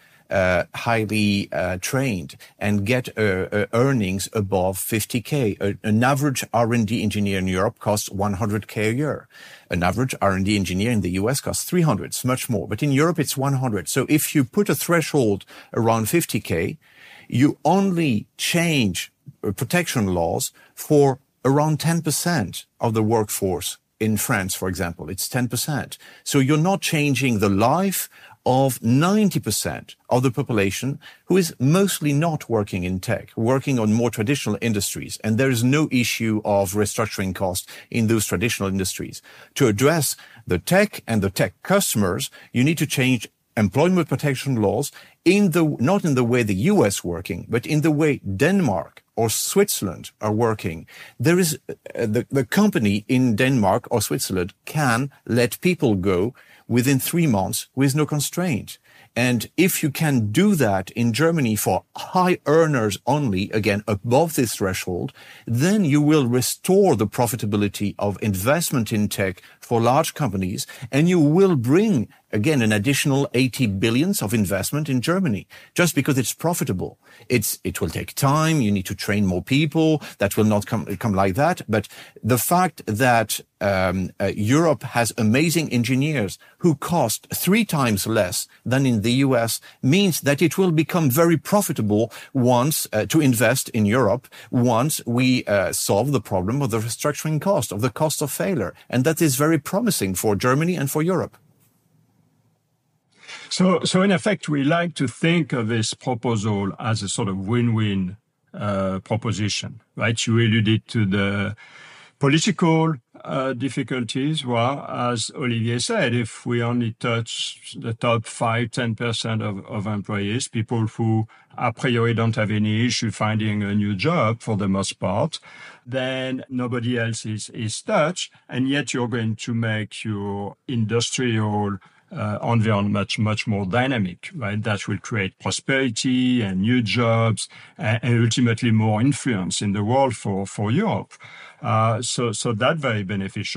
highly trained, and get earnings above 50K. An average R&D engineer in Europe costs 100K a year. An average R&D engineer in the US costs 300. It's much more. But in Europe, it's 100. So if you put a threshold around 50K, you only change protection laws for around 10% of the workforce. In France, for example, it's 10%. So you're not changing the life of 90% of the population who is mostly not working in tech, working on more traditional industries. And there is no issue of restructuring costs in those traditional industries. To address the tech and the tech customers, you need to change employment protection laws not in the way the US working, but in the way Denmark or Switzerland are working. There is the company in Denmark or Switzerland can let people go within 3 months with no constraint. And if you can do that in Germany for high earners only, again, above this threshold, then you will restore the profitability of investment in tech for large companies, and you will bring, again, an additional 80 billions of investment in Germany, just because it's profitable. It will take time. You need to train more people. That will not come like that. But the fact that Europe has amazing engineers who cost 3 times less than in the US means that it will become very profitable once to invest in Europe once we solve the problem of the restructuring cost, of the cost of failure. And that is very promising for Germany and for Europe. So in effect, we like to think of this proposal as a sort of win-win proposition, right? You alluded to the political difficulties. Well, as Olivier said, if we only touch the top 5-10% of employees, people who a priori don't have any issue finding a new job for the most part, then nobody else is touched, and yet you're going to make your industrial environment much more dynamic, right? That will create prosperity and new jobs and ultimately more influence in the world for Europe. So that's very beneficial.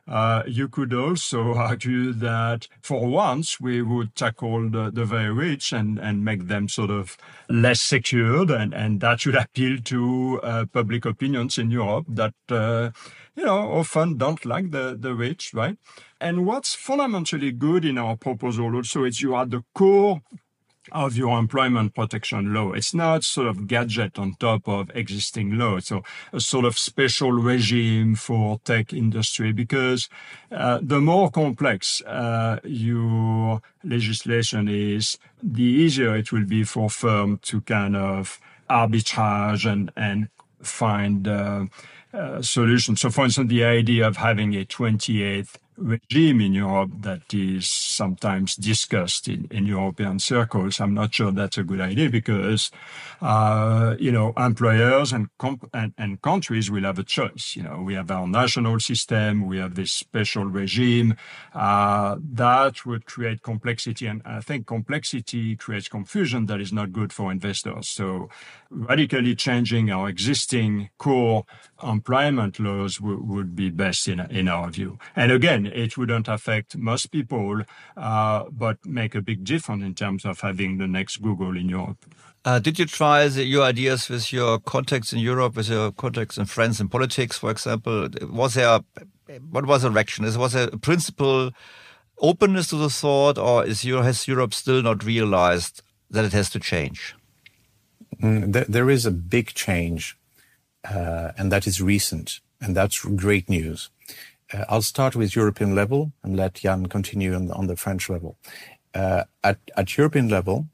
You could also argue that for once we would tackle the very rich and make them sort of less secured, and that should appeal to public opinions in Europe that often don't like the rich, right? And what's fundamentally good in our proposal also is you are at the core of your employment protection law. It's not sort of gadget on top of existing law. So a sort of special regime for tech industry, because the more complex your legislation is, the easier it will be for firms to kind of arbitrage and find solutions. So for instance, the idea of having a 28th regime in Europe that is sometimes discussed in European circles, I'm not sure that's a good idea, because employers and countries will have a choice. We have our national system, we have this special regime that would create complexity, and I think complexity creates confusion that is not good for investors. So radically changing our existing core employment laws would be best in our view. And again, it wouldn't affect most people, but make a big difference in terms of having the next Google in Europe. Did you try your ideas with your contacts in Europe, with your contacts and friends in politics, for example? What was the reaction? Was there a principal openness to the thought, or has Europe still not realized that it has to change? There is a big change, and that is recent, and that's great news. I'll start with European level and let Jan continue on the French level. At European level,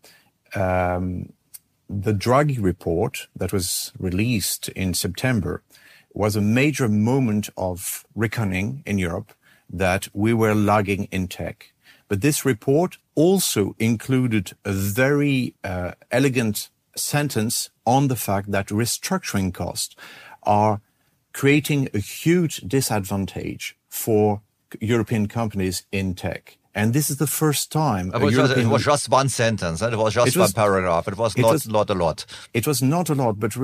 the Draghi report that was released in September was a major moment of reckoning in Europe that we were lagging in tech. But this report also included a very elegant sentence on the fact that restructuring costs are creating a huge disadvantage for European companies in tech. And this is the first time. It was just one sentence. It was just one paragraph. It was not a lot. It was not a lot, but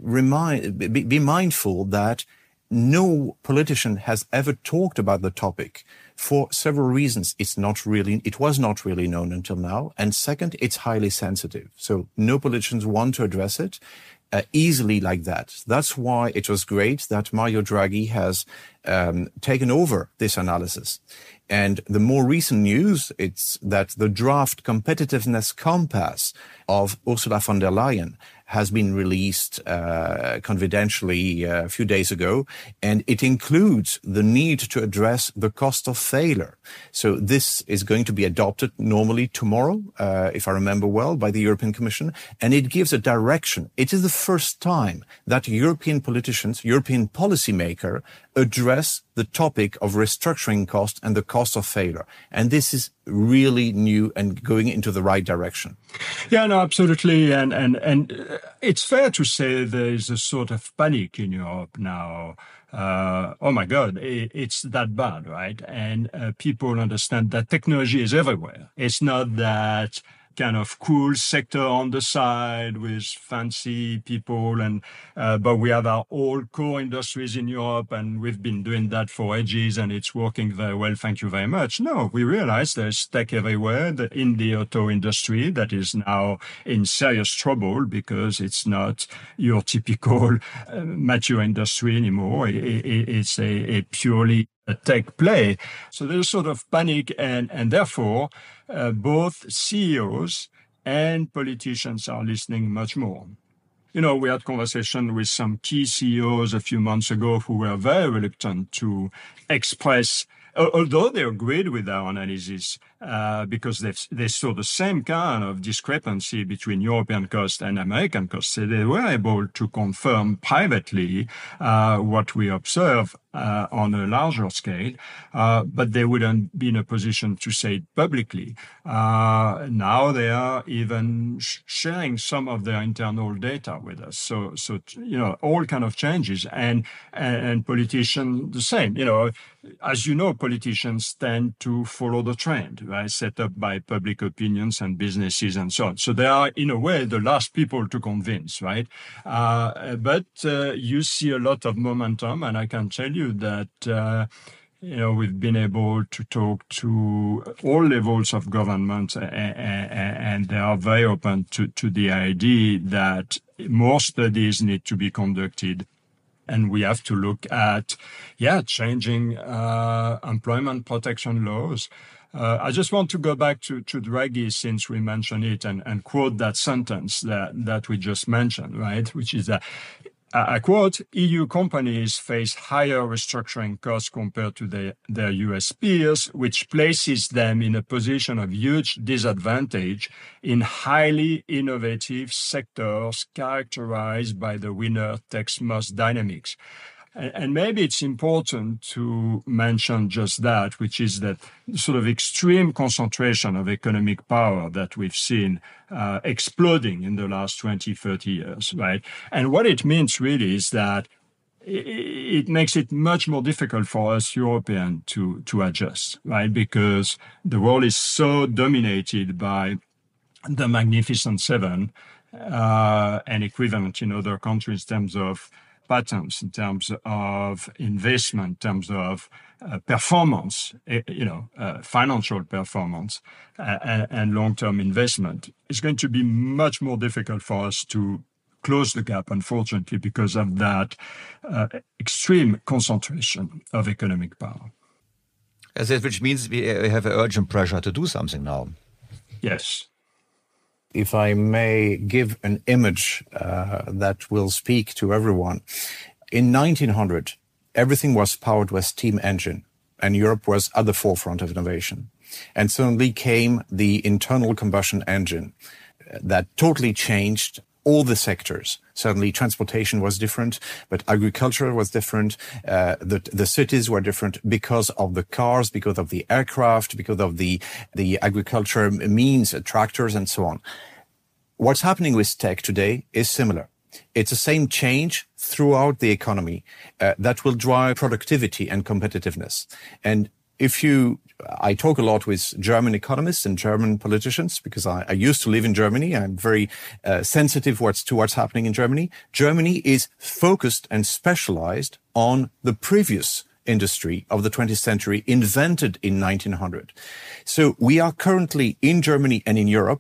be mindful that no politician has ever talked about the topic for several reasons. It was not really known until now. And second, it's highly sensitive. So no politicians want to address it easily like that. That's why it was great that Mario Draghi has taken over this analysis. And the more recent news, it's that the draft competitiveness compass of Ursula von der Leyen has been released confidentially a few days ago, and it includes the need to address the cost of failure. So this is going to be adopted normally tomorrow, if I remember well, by the European Commission, and it gives a direction. It is the first time that European politicians, European policymakers address the topic of restructuring costs and the cost of failure. And this is really new and going into the right direction. Yeah, no, absolutely. And it's fair to say there is a sort of panic in Europe now. Oh my God, it's that bad, right? And people understand that technology is everywhere. It's not that kind of cool sector on the side with fancy people, and but we have our old core industries in Europe, and we've been doing that for ages, and it's working very well. Thank you very much. No, we realize there's tech everywhere in the auto industry that is now in serious trouble because it's not your typical mature industry anymore. It's a purely a tech play. So there's sort of panic, and therefore both CEOs and politicians are listening much more. We had conversation with some key CEOs a few months ago who were very reluctant to express, although they agreed with our analysis, because they saw the same kind of discrepancy between European costs and American costs. So they were able to confirm privately what we observe on a larger scale, but they wouldn't be in a position to say it publicly. Now they are even sharing some of their internal data with us. So all kind of changes, and politicians the same. As you know, politicians tend to follow the trend, right? Set up by public opinions and businesses and so on. So they are, in a way, the last people to convince, right? But you see a lot of momentum, and I can tell you that we've been able to talk to all levels of government, and they are very open to the idea that more studies need to be conducted. And we have to look at, changing employment protection laws. I just want to go back to Draghi, since we mentioned it, and quote that sentence that we just mentioned, right? Which is that, I quote, EU companies face higher restructuring costs compared to their US peers, which places them in a position of huge disadvantage in highly innovative sectors characterized by the winner takes most dynamics. And maybe it's important to mention just that, which is that sort of extreme concentration of economic power that we've seen exploding in the last 20, 30 years, right? And what it means really is that it makes it much more difficult for us Europeans to adjust, right? Because the world is so dominated by the Magnificent Seven and equivalent in other countries in terms of patents, in terms of investment, in terms of performance, financial performance and long-term investment. It's going to be much more difficult for us to close the gap, unfortunately, because of that extreme concentration of economic power. Which means we have an urgent pressure to do something now. Yes. If I may give an image that will speak to everyone. In 1900, everything was powered with steam engine, and Europe was at the forefront of innovation. And suddenly came the internal combustion engine that totally changed all the sectors. Suddenly transportation was different, but agriculture was different. The cities were different because of the cars, because of the aircraft, because of the agriculture means, tractors and so on. What's happening with tech today is similar. It's the same change throughout the economy that will drive productivity and competitiveness. And I talk a lot with German economists and German politicians because I used to live in Germany. I'm very sensitive to what's happening in Germany. Germany is focused and specialized on the previous industry of the 20th century invented in 1900. So we are currently in Germany and in Europe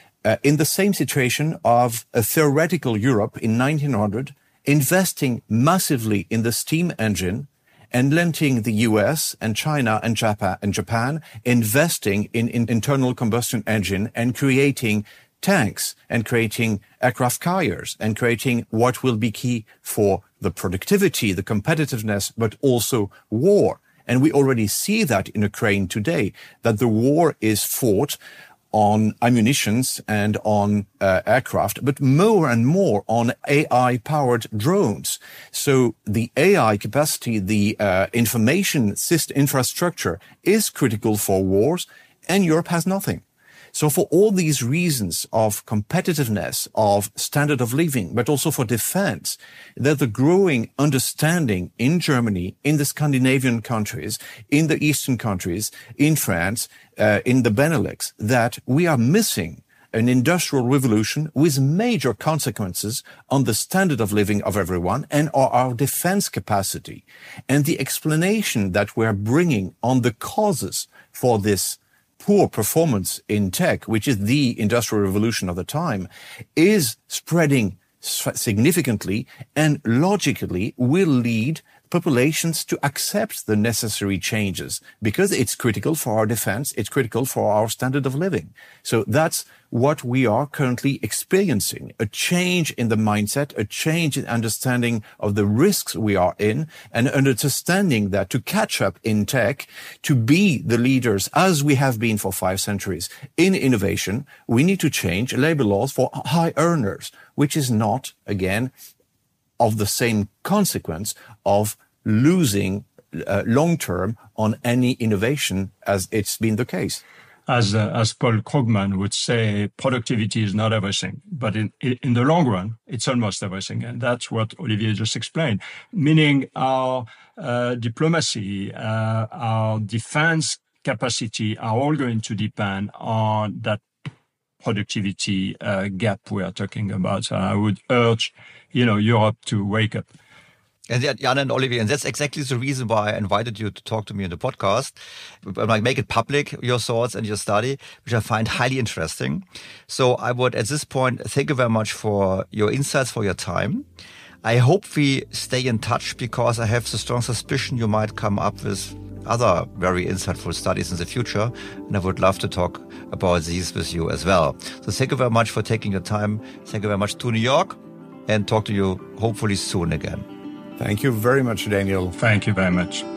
in the same situation of a theoretical Europe in 1900 investing massively in the steam engine and letting the US and China and Japan investing in internal combustion engine and creating tanks and creating aircraft carriers and creating what will be key for the productivity, the competitiveness, but also war. And we already see that in Ukraine today, that the war is fought on ammunitions and on aircraft, but more and more on AI-powered drones. So the AI capacity, the information system infrastructure is critical for wars, and Europe has nothing. So for all these reasons of competitiveness, of standard of living, but also for defense, there's a growing understanding in Germany, in the Scandinavian countries, in the Eastern countries, in France, in the Benelux, that we are missing an industrial revolution with major consequences on the standard of living of everyone and our defense capacity. And the explanation that we're bringing on the causes for this poor performance in tech, which is the industrial revolution of the time, is spreading significantly and logically will lead populations to accept the necessary changes because it's critical for our defense, it's critical for our standard of living. So that's what we are currently experiencing, a change in the mindset, a change in understanding of the risks we are in, and understanding that to catch up in tech, to be the leaders as we have been for 5 centuries in innovation, we need to change labor laws for high earners, which is not, again, of the same consequence of losing long-term on any innovation as it's been the case. As Paul Krugman would say, productivity is not everything, but in the long run, it's almost everything. And that's what Olivier just explained, meaning our diplomacy, our defense capacity are all going to depend on that productivity gap we are talking about. So I would urge, Europe to wake up. And Jan and Olivier, and that's exactly the reason why I invited you to talk to me in the podcast. Like, make it public, your thoughts and your study, which I find highly interesting. So I would, at this point, thank you very much for your insights, for your time. I hope we stay in touch, because I have the strong suspicion you might come up with other very insightful studies in the future. And I would love to talk about these with you as well. So thank you very much for taking your time. Thank you very much to New York, and talk to you hopefully soon again. Thank you very much, Daniel. Thank you very much.